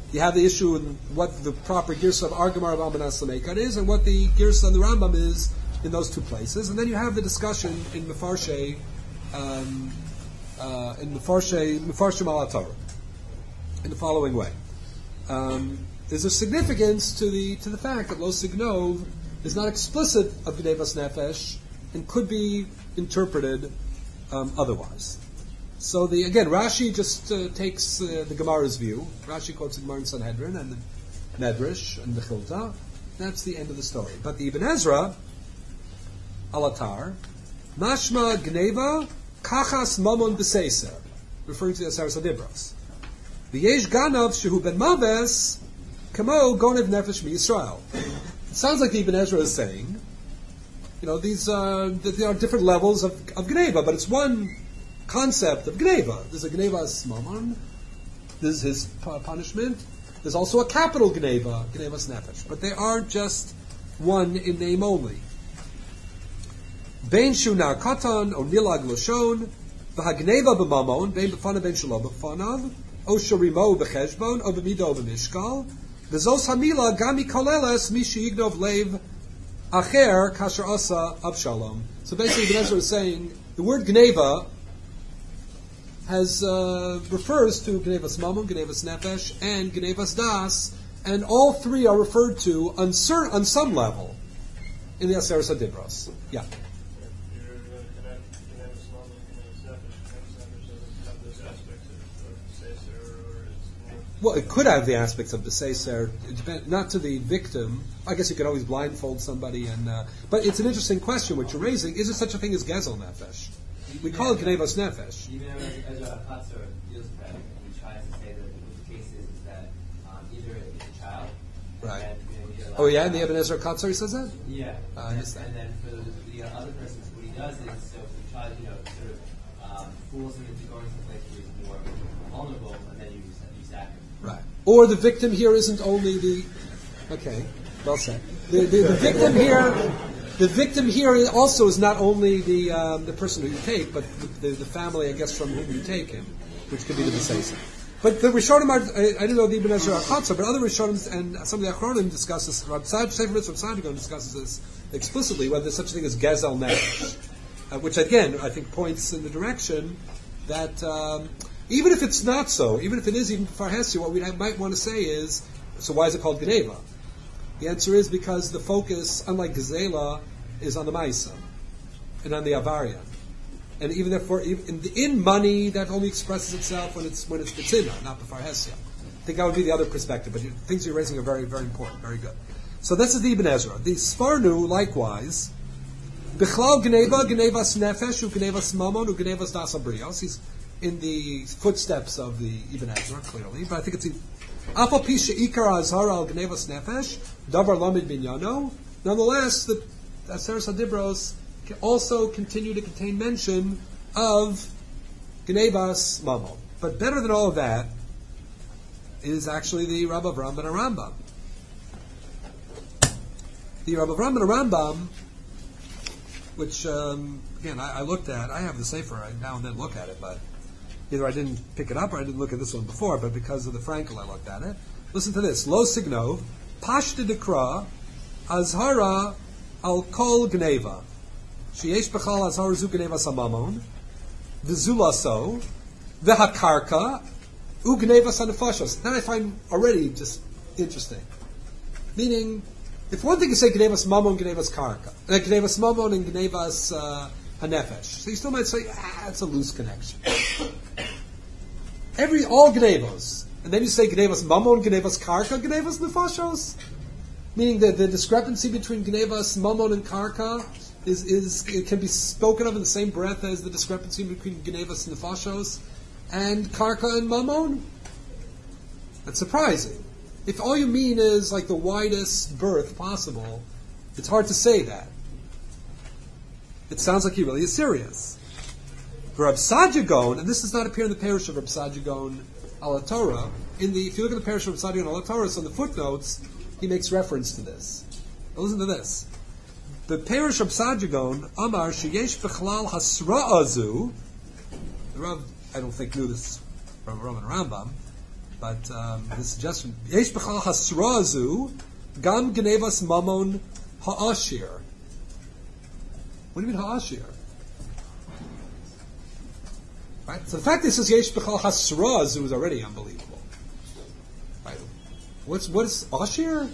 You have the issue in what the proper girsa of Argamar of Almanas Lamekar is, and what the girsa on the Rambam is in those two places. And then you have the discussion in Mefarshe, um, uh, in Mefarshe, Mefarshim al Torah, in the following way. Um, there's a significance to the to the fact that Lo Signov is not explicit of Gnevas Nefesh and could be interpreted um, otherwise. So the again, Rashi just uh, takes uh, the Gemara's view. Rashi quotes the Gemara in Sanhedrin and the Medrash and the Chilta. That's the end of the story. But the Ibn Ezra, Alatar, Mashma Gneva Kachas Mamon B'Seiser, referring to the Aseres HaDibros. V'yesh Ganav Shehu Ben Maves Kamo Gonev Nefesh MiYisrael. It sounds like the Ibn Ezra is saying, you know, these uh, there are different levels of, of Gneva, but it's one concept of Gneva. There's a Gnevas Mamon, there's his punishment. There's also a capital Gneva, Gnevas Nefesh. But they aren't just one in name only. Bein Shunar Katan, O Nilag Lashon, V'hagneva B'mamon, Bein B'fanav, Bein Shalo B'fanav, O Shurimo B'cheshbon, O B'mido B'mishkal, V'zos Hamila Gami Koleles, Mishi Yignov Lev, Acher Kasher Asa Avshalom. So basically, Ibn Ezra is saying the word Gneva has uh, refers to Gnevas Mamon, Gnevas Nefesh, and Gnevas Das, and all three are referred to on, cer- on some level in the Aseres HaDibros. Yeah. Well, it could have the aspects of the Seiser, not to the victim. I guess you could always blindfold somebody, and uh, but it's an interesting question what you're raising. Is there such a thing as Gezel Nefesh? We call it Gnevas Nefesh. Even as a Chatzor deals with that, he tries to say that the case is that um, either it's a child, right? And, you know, oh yeah, in the Ibn Ezra Katzor he says that. Yeah, uh, and, and then for the, the other person, what he does is so if the child, you know, sort of um, fools him into going someplace where he's more vulnerable, and then you you sack him. Right. Or the victim here isn't only the. Okay, well said. The, the, the victim here. The victim here also is not only the um, the person who you take, but the, the family, I guess, from whom you take him, which could be the Beseisa. But the Rishonim are, I, I didn't know the Ibn Ezra Chatzor, but other Rishonim and some of the Achronim discuss this. Rab Sefer Mitzvah Sadigon discusses this explicitly, whether there's such a thing as Gezel Nefesh, uh, which again I think points in the direction that um, even if it's not so, even if it is even Farhesi, what we might want to say is, so why is it called Geneva? The answer is because the focus, unlike Gezela, is on the Maisa and on the Avaria. And even therefore, in, in money, that only expresses itself when it's when it's Betzina, not the Farhesia. I think that would be the other perspective, but things you're raising are very, very important, very good. So this is the Ibn Ezra. The Sfarnu, likewise, Bichlal Gneva, Gnevas Nefesh, U Gnevas Mamon, U Gnevas Das Abrios. He's in the footsteps of the Ibn Ezra, clearly, but I think it's Afal Pisha Ikar Azhar al Gnevas Nefesh, Davar Lamid Binyano. Nonetheless, the Aseres HaDibros also continue to contain mention of Gnevas Mamon. But better than all of that is actually the Rav Avram ben Rambam. The Rav Avram ben Rambam, which um, again I, I looked at. I have the Sefer. I now and then look at it, but either I didn't pick it up or I didn't look at this one before. But because of the Frankel, I looked at it. Listen to this: Lo Signov, Pashta Dekra, Azhara al Kol Gneva, Sheyesh Bechal Azhar Zu Gneva Samamon, V'Zulaso, V'Hakarka, U Gneva Sanefashos. That I find already just interesting. Meaning, if one thing is say Gnevas Mamon, Gnevas Karka, uh, Gnevas Mamon and Gnevas uh, Hanefesh, so you still might say, ah, it's a loose connection. Every all Gnevos, and then you say Gnevas Mamon, Gnevas Karka, Gnevas Nefashos, meaning that the discrepancy between Gnevas Mamon and Karka is is it can be spoken of in the same breath as the discrepancy between Gnevas Nefashos and Karka and Mamon. That's surprising. If all you mean is like the widest berth possible, it's hard to say that. It sounds like he really is serious. For Rab Sajagon, and this does not appear in the parish of Rab Sajagon al Torah, in the if you look at the parish of Rab Sajagon al Torah, so in the footnotes, he makes reference to this. Now listen to this. The parish of Sajagon, Amar sheyesh bechlal hasra'azu. The Rav, I don't think knew this from Rav and Rambam. But um, the suggestion, Yesh b'chal hasrazu, gam gnevas mamon ha'ashir. What do you mean ha'ashir? Right? So the fact that it says Yesh b'chal hasrazu is already unbelievable. Right? What's what's ashir?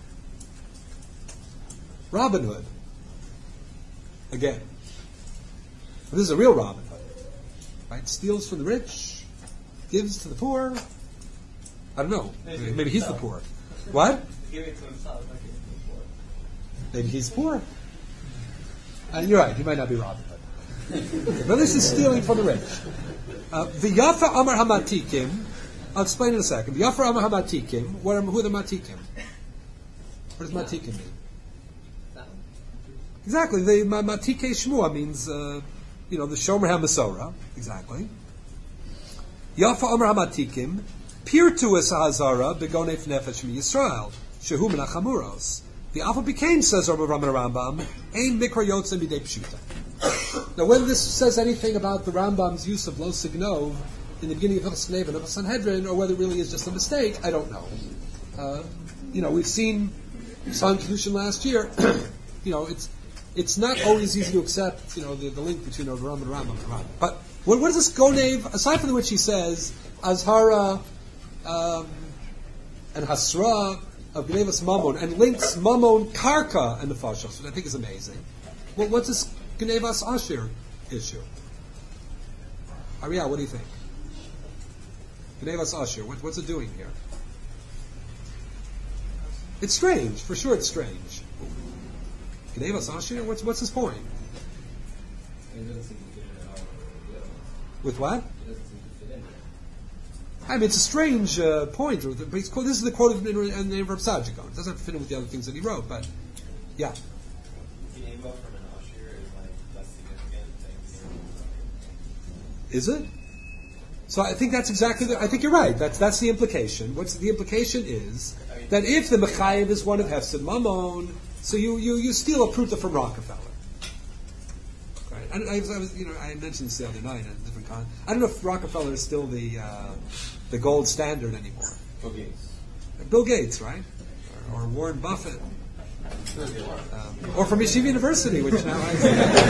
Robin Hood. Again. This is a real Robin Hood. Right? Steals from the rich, gives to the poor. I don't know. Maybe, Maybe he's the poor. What? Give it to himself, not give it to the poor. Maybe he's poor. Uh, you're right. He might not be Robin Hood. But this is stealing from the rich. V'yafa amar hamatikim. I'll explain in a second. V'yafa amar hamatikim. What are, who are the matikim? What does matikim mean? Exactly. The ma- matike shmua means, uh, you know, the shomer hamasora. Exactly. Yafa amar hamatikim. Pirtu es hazara begonef nefesh mi Yisrael. Shehu min hachamuros. The alpha became, says Rabbi Rambam Rambam, ein mikra yotzei midei pshuta. Now, when this says anything about the Rambam's use of lo signov in the beginning of Hilchos Kneva and of Sanhedrin, or whether it really is just a mistake, I don't know. Uh, you know, we've seen Psalm Kedushin last year. You know, it's it's not always easy to accept, you know, the, the link between Rabbi Rambam and Rambam. And Rambam. But what, what does this gonev, aside from which he says, azhara um, and hasra of gnevas mamon, and links mamon karka and the fashos, which I think is amazing. Well, what's this gnevas ashir issue? Ariel, what do you think? Gnevas ashir, what, what's it doing here? It's strange, for sure. It's strange. Gnevas ashir, what's what's his point? With what? I mean, it's a strange uh, point. But he's quote, this is the quote of the name of Rav Sajigon. It doesn't fit in with the other things that he wrote, but yeah. Is it? So I think that's exactly the, I think you're right. That's that's the implication. What's the implication is that if the Mechayev is one of Hefsid Mamon, so you, you, you steal a pruta from Rockefeller. Right? I, I, was, I was, you know, I mentioned this the other night in a different con. I don't know if Rockefeller is still the uh, the gold standard anymore. Bill Gates. Bill Gates, right? Or, or Warren Buffett. Um, or from Yeshiva University, which now I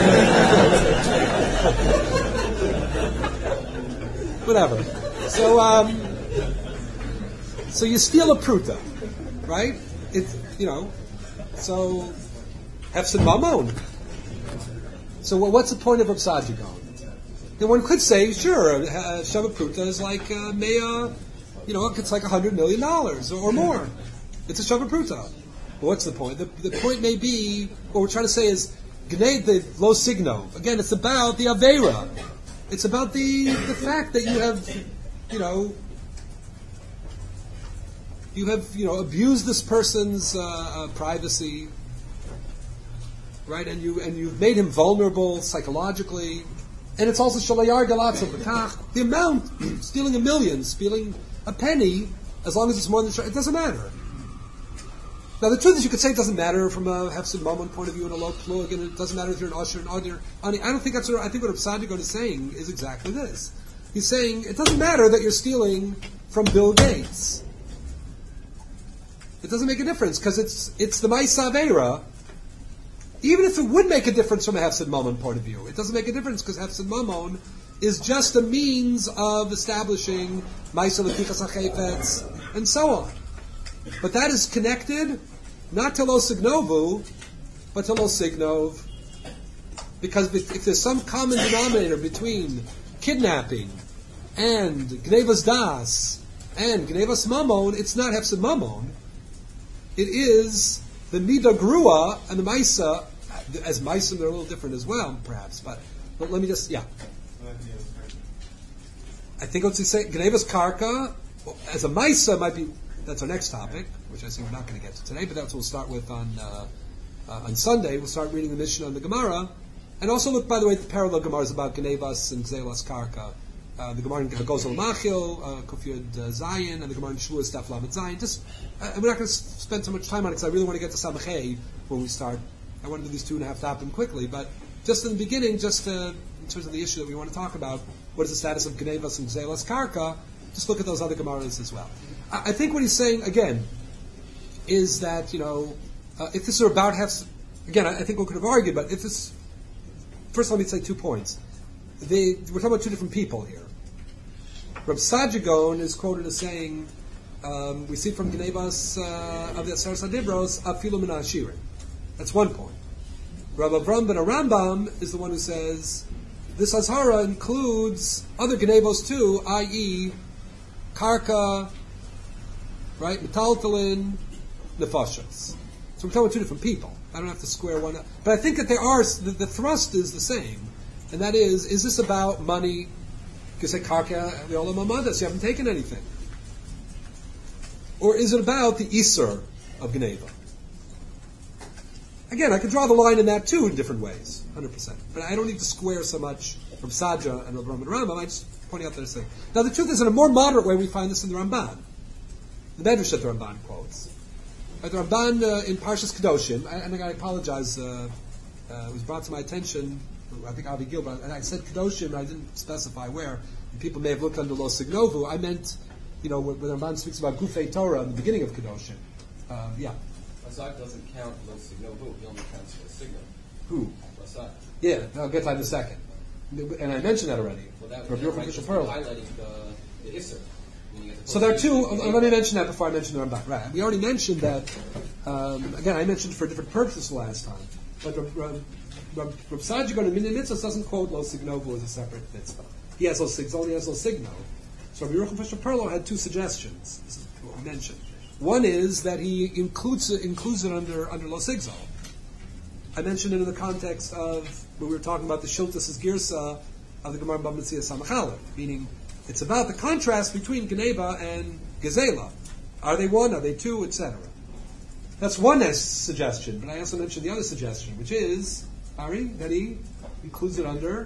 whatever. So, um, so you steal a pruta, right? It's, you know, so hefsed mamon. So what's the point of Rav Sajigon? Then one could say, sure, uh, Shava Pruta is like uh, Mea, you know, it's like a hundred million dollars or more. It's a Shava Pruta. But what's the point? The, the point may be, what we're trying to say is, Gnei the lo signo. Again, it's about the Aveira. It's about the the fact that you have, you know, you have, you know, abused this person's uh, uh, privacy, right? And you and you've made him vulnerable psychologically, and it's also shalayar galatz of the amount, stealing a million, stealing a penny, as long as it's more than it doesn't matter. Now the truth is, you could say it doesn't matter from a hefsed mamon point of view and a low plug, and it doesn't matter if you're an usher and other. I don't think that's what I think what Rav Sajigon is saying is exactly this. He's saying it doesn't matter that you're stealing from Bill Gates. It doesn't make a difference because it's it's the Ma'aseh Aveira. Even if it would make a difference from a hefsed mamon point of view, it doesn't make a difference because hefsed mamon is just a means of establishing Ma'aseh Lefichas HaChayfetz and so on. But that is connected not to lo signovu, but to lo signov, because if there's some common denominator between kidnapping and gnevas das and gnevas mamon, it's not hefsed mamon. It is the midah grua and the maisa. As maisa, they're a little different as well, perhaps. But but let me just yeah. I think what's he say? Gnevas karka as a maisa might be. That's our next topic, which I say we're not going to get to today, but that's what we'll start with on uh, uh, on Sunday. We'll start reading the Mishnah and the Gemara, and also look, by the way, at the parallel Gemaras about Gnevas and Gzelas Karka. Uh, the Gemara in Hagozal Machil, uh, Kufyud uh, Zayin, and the Gemara in Shavuos Daf Lamed Zayin. Just, uh, we're not going to spend so much time on it because I really want to get to Samachay when we start. I want to do these two and a half topics quickly, but just in the beginning, just uh, in terms of the issue that we want to talk about, what is the status of Gnevas and Gzelas Karka? just look at those other Gemaras as well. I, I think what he's saying, again, is that, you know, uh, if this are about hefs, again, I, I think we could have argued, but if this, first let me say two points. They, we're talking about two different people here. Reb Sajagon is quoted as saying, um, we see from Gnebas uh, of the Asar Sadibros, Afilu Min Ashirin. That's one point. Rabbi Avram ben Arambam is the one who says, this Azhara includes other Gnebos too, that is, Karka, right, Metaltalin, Nefashos. So we're talking about two different people. I don't have to square one up. But I think that there are, the, the thrust is the same. And that is, is this about money? You can say, Karka, the Olam Amadas, you haven't taken anything. Or is it about the Isser of Gneva? Again, I could draw the line in that too in different ways, one hundred percent. But I don't need to square so much from Saja and Rabban Rambam. I just point out this thing. Now, the truth is, in a more moderate way, we find this in the Ramban. The Medrash that the Ramban quotes. Right, the Ramban uh, in Parshas Kedoshim, I, and I apologize, uh, uh, it was brought to my attention, I think Avi Gilbert, and I said Kedoshim, and I didn't specify where. And people may have looked under Lo Signovu. I meant, you know, when the Ramban speaks about Gufei Torah in the beginning of Kedoshim. Uh, yeah. Rasad doesn't count Lo Signovu, he only counts for Signo. Who? Rasad. Yeah, I'll get to that in a second. And I mentioned that already. Well, that Rabbi would Yochanan be Pearl. highlighting the, the Isser. So there are two, uh, let me mention that before I mention the Ramban. Right. We already mentioned that, um, again, I mentioned for different purposes last time. But Rav Sajigon in Minyan Mitzvahs doesn't quote Lo Signovu as a separate mitzvah. He has Lo Signo, only has Lo Signo. So Rabbi Yochanan Fisher Perlo had two suggestions. This is what we mentioned. One is that he includes it, includes it under, under Lo Sigzo. I mentioned it in the context of when we were talking about the Shiltas' Girsa of the Gemara Bava Metzia Samachalef, meaning it's about the contrast between Geneva and Gezela. Are they one? Are they two? Etc. That's one suggestion, but I also mentioned the other suggestion, which is, Ari, that he includes it under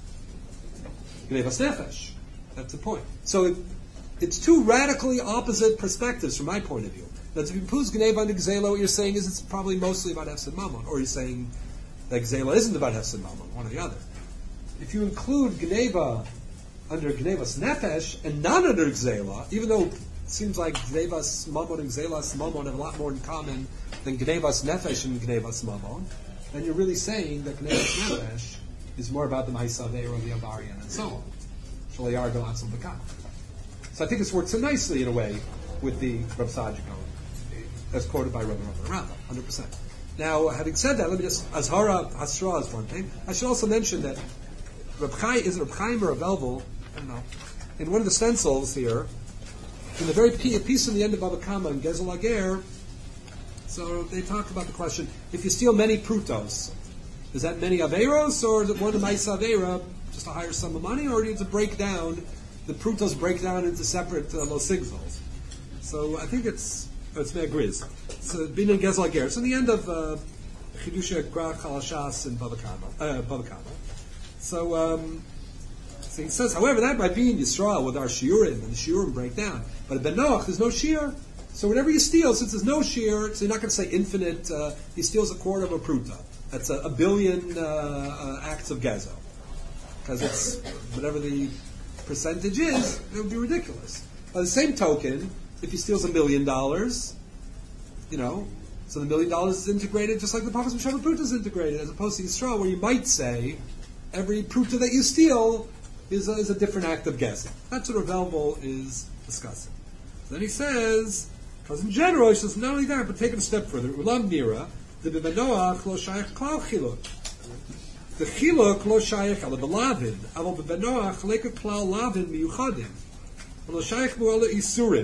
Genevas Nefesh. That's the point. So it, it's two radically opposite perspectives from my point of view. Now, if you include Geneva under Gezela, what you're saying is it's probably mostly about Hefsed Mammon, or you're saying that Gezela isn't about Hefsed Mammon, one or the other. If you include Geneva under Genevas Nefesh and not under Gezela, even though it seems like Genevas Mammon and Gezelas Mammon have a lot more in common than Genevas Nefesh and Genevas Mammon, then you're really saying that Genevas Nefesh is more about the Ma'asaveh or the Avarian and so on. Shalayar Galatzel Bekam. So I think this works so nicely in a way with the Rav Sajigon, as quoted by Rabbi Rambam, one hundred percent. Now, having said that, let me just, Azhara Hasra is one thing. I should also mention that Reb Chai, is it Reb Chaim or Reb Elvel? I don't know. In one of the stencils here, in the very piece in the end of Bava Kama and Gezel Ager, so they talk about the question, if you steal many prutos, is that many averos, or is it one of Ma'is Avera, just a higher sum of money, or do you need to break down, the prutos break down into separate uh, Lo Sigzos? So I think it's, oh, it's Me'agriz. So, Bin and Gezel Ager. So in the end of uh, Chidusha Gra Chalashas in Bava Kama. Uh, Bava Kama. So, um, so he says, however, that might be in Yisrael with our shiurim, and the shiurim break down. But at Ben Noach, there's no shiur. So whatever you steal, since there's no shiur, so you're not going to say infinite, uh, he steals a quarter of a pruta. That's a, a billion uh, uh, acts of gezo. Because it's, whatever the percentage is, it would be ridiculous. By the same token, if he steals a million dollars, you know, so the million dollars is integrated just like the Pachas Mishama Pruta is integrated, as opposed to Yisrael, where you might say, every pruta that you steal is a, is a different act of gezel. That's what Rav Elvel is discussing. So then he says, because in general, he says, not only that, but take it a step further. Ulam Nira, the Bebenoach lo shayach klal chiluk. The chiluk lo shayach ala belavin, aval Bebenoach leka klal lavin miyuchadim. Lo shayach mu'ala isurim.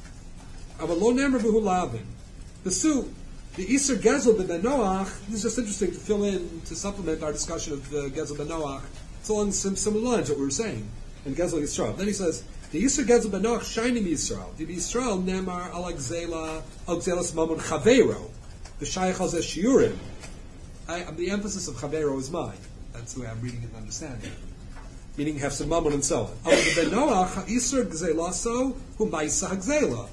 Aval lo nemer behu lavin. The suit, the Isser Gezel Bebenoach, this is just interesting to fill in, to supplement our discussion of the Gezel Bebenoach. It's along some similar lines what we were saying in Gezel Yisrael. Then he says, the Isser Gezel Bebenoach shining Yisrael. The Yisrael Nemar Al Gzela Al Gzelas Mamon Chavero. The Shaykh Al Shiurim. The emphasis of Chavero is mine. That's the way I'm reading it and understanding it. Meaning Hefsed Mamon and so on. Al Bebenoach Isser Gzelaso Hu Maisa Gzela.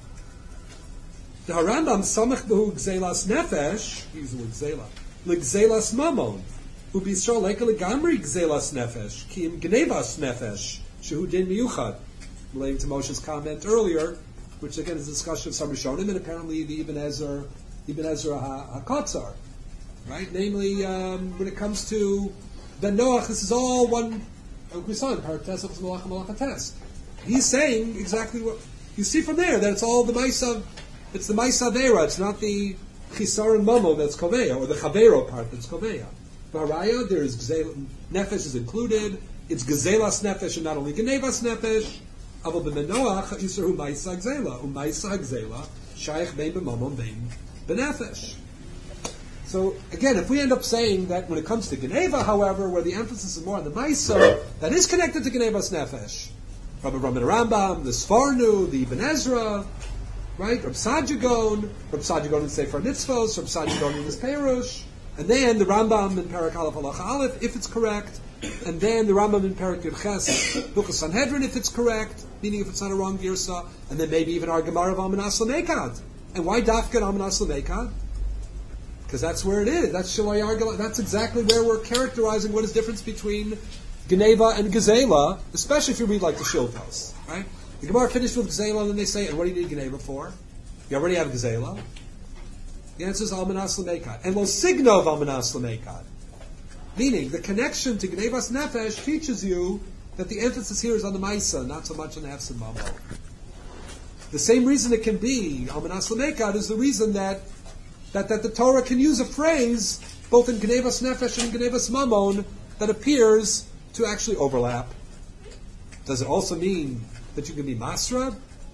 The Harambam samach behu gzelas nefesh, he used the word gzela, legzelas mamon, who b'Yisrael leka legamri gzelas nefesh, ki im gnevas nefesh, shehu din miyuchad. relating to Moshe's comment earlier, which again is a discussion of some Rishonim, and apparently the Ibn Ezra, Ibn Ezra ha- HaKotzar, right? Namely, um, when it comes to Ben Noach, this is all one. We saw in Paraktes of Malach Malachates. He's saying exactly what you see from there, that it's all the Maisa, it's the Maisa Vera, it's not the Chisar and Momo that's Koveya, or the Chavero part that's Koveya. Baraya, there is Gzeil, Nefesh is included, it's Gezelas Nefesh and not only Genevas Nefesh, Aval B'Menoach, Yisrahu Maisa Gzela, Umaisa Gzela, Shaykh Bein B'Momon Bein B'Nefesh. So, again, if we end up saying that when it comes to Geneva, however, where the emphasis is more on the Maisa, that is connected to Genevas Nefesh, Rabbi Raman Rambam, the Sfornu, the Ibn Ezra, right? Rabbi Sajagon, Rabbi Sajagon in Sefer Mitzvos, Rabbi Sajagon in his Perush, and then the Rambam in Perek Aleph Halacha Aleph, if it's correct, and then the Rambam in Perek Yud Ches, Hilchos Sanhedrin, if it's correct, meaning if it's not a wrong girsa, and then maybe even our Gemara of Almanas Lamekad. And why Dafka Almanas Lamekad? Because that's where it is. That's Shalai Argala. That's exactly where we're characterizing what is the difference between Geneva and Gezela, especially if you read like the Shiltos, right? The Gemara finished with Gezela, and then they say, and what do you need Geneva for? You already have Gezela. The answer is Almanas Lamekad. And Lo Signov Almanas Lamekad. Meaning, the connection to Genevas Nefesh teaches you that the emphasis here is on the Maisa, not so much on the Hefs and Mamo. The same reason it can be Almanas Lamekad is the reason that, that that the Torah can use a phrase both in Genevas Nefesh and in Genevas Mamon that appears to actually overlap. Does it also mean that you can be Masra?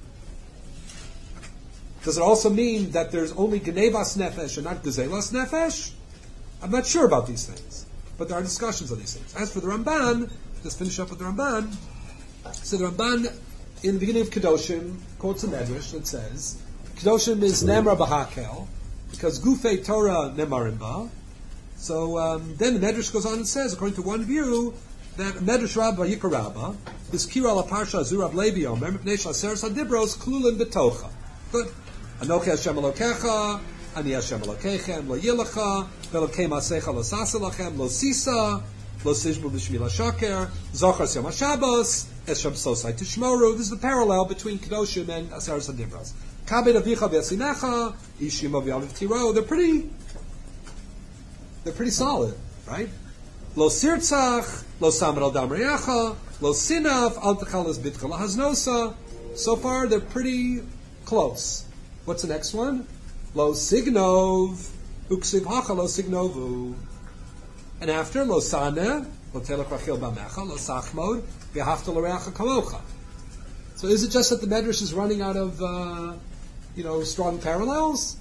Does it also mean that there's only Genevas Nefesh and not Gezelas Nefesh? I'm not sure about these things, but there are discussions on these things. As for the Ramban, let's finish up with the Ramban. So the Ramban, in the beginning of Kedoshim, quotes a medrash that says, Kedoshim is Nemra B'Hakel, because Gufei Torah Nemarim Ba. So um, then the medrash goes on and says, according to one view, that Medrash Rabba Yikar Rabba, this Kira La Parsha Zurav Levi Omer, Mepnei Shaser Sadibros Klulin Betocha. Good. Anochi Hashem Elokecha, Ani Hashem Elokechem, Lo Yilacha, Velokei Masecha Lo Sasa Lachem, Lo Sisa, Lo Sishbu B'Shmi La Shaker, Zochar Yom HaShabbos, Eshem Sosai Tishmoru. This is the parallel between Kedoshim and Aser Sadibros. Kabed Avicha V'Yasinecha, Ishim Aviyav Tiro. They're pretty, they're pretty solid, right? Lo Sirtzach, Lo Samar Al Dam Reyacha, Lo Sinaf, Al Techalas Bitcha La Haznosa. So far, they're pretty close. What's the next one? Lo Signov, Uksiv Hacha Lo Signovu. And after, Lo Saneh, Lo Telech Rachil Bamecha, Lo Sachmod, V'Hafta L'Reacha Kamocha. So is it just that the Medrash is running out of, uh, you know, strong parallels?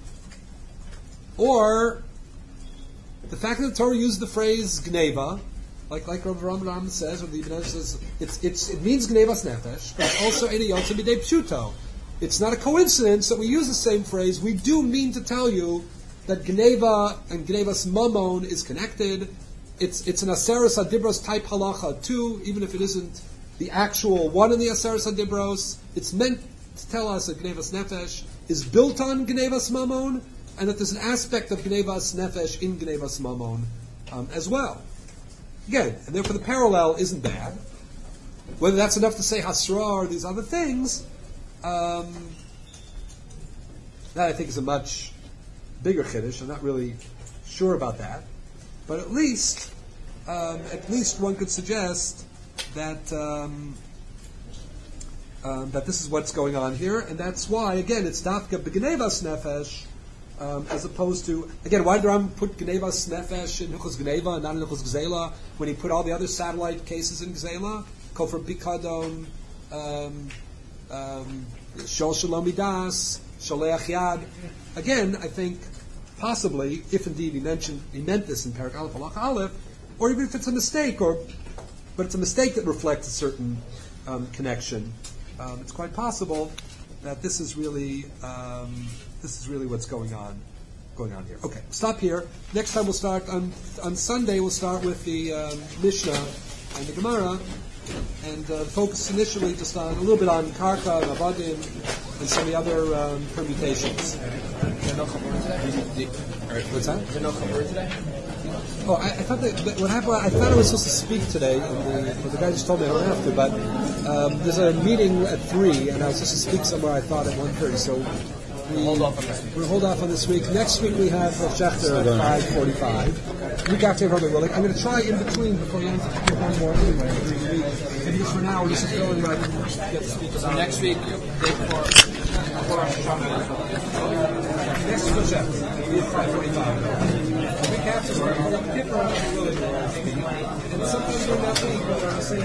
Or the fact that the Torah used the phrase Gneva, like like Rav Rambam says, or the Ibn Ezra says, it's, it's, it means Gnevas Nefesh, but it's also Eni Yotzim B'dei Pshuto. It's not a coincidence that we use the same phrase. We do mean to tell you that Gneva and Gnevas Mamon is connected. It's it's an Aseres Adibros type halacha too, even if it isn't the actual one in the Aseres Adibros. It's meant to tell us that Gnevas Nefesh is built on Gnevas Mamon, and that there's an aspect of Gnevas Nefesh in Gnevas Mamon um, as well. Again, and therefore the parallel isn't bad. Whether that's enough to say Hasra or these other things, um, that I think is a much bigger chiddush. I'm not really sure about that, but at least, um, at least one could suggest that um, um, that this is what's going on here, and that's why, again, it's dafka b'gnevas nefesh, um, as opposed to, again, why did Ram put gnevas nefesh in Hilchos Gneva and not in Hilchos Gzela when he put all the other satellite cases in Gzela? Kofar Bikadon, um, um, Shol Shalom Midas, Sholeach Yad. Again, I think possibly, if indeed he mentioned he meant this in Perek Aleph Halach Aleph, or even if it's a mistake, or but it's a mistake that reflects a certain um, connection. Um, it's quite possible that this is really um, this is really what's going on going on here. Okay, stop here. Next time we'll start on on Sunday. We'll start with the um, Mishnah and the Gemara, and uh, focus initially just on a little bit on Karka and Avadim and some of the other um, permutations. there no Chabur today? What's that? Is there no Chabur today? Oh, I, I thought that, that what happened. I thought I was supposed to speak today, and the, but the guy just told me I don't have to. But um, there's a meeting at three, and I was supposed to speak somewhere. I thought at one thirty. So we Hold off on this week. We'll hold off on this week. Next week we have uh, Schechter at five forty-five. Week after Robert Willing. I'm going to try in between before you answer to one more anyway. During the week. Maybe just for now, we're just feeling like get to speak So about next week, day before, before Rosh Hashanah. next week Schechter. We have five forty-five. The week after we're Kippur, Robert Willing. And sometimes we're not week, but we're on the same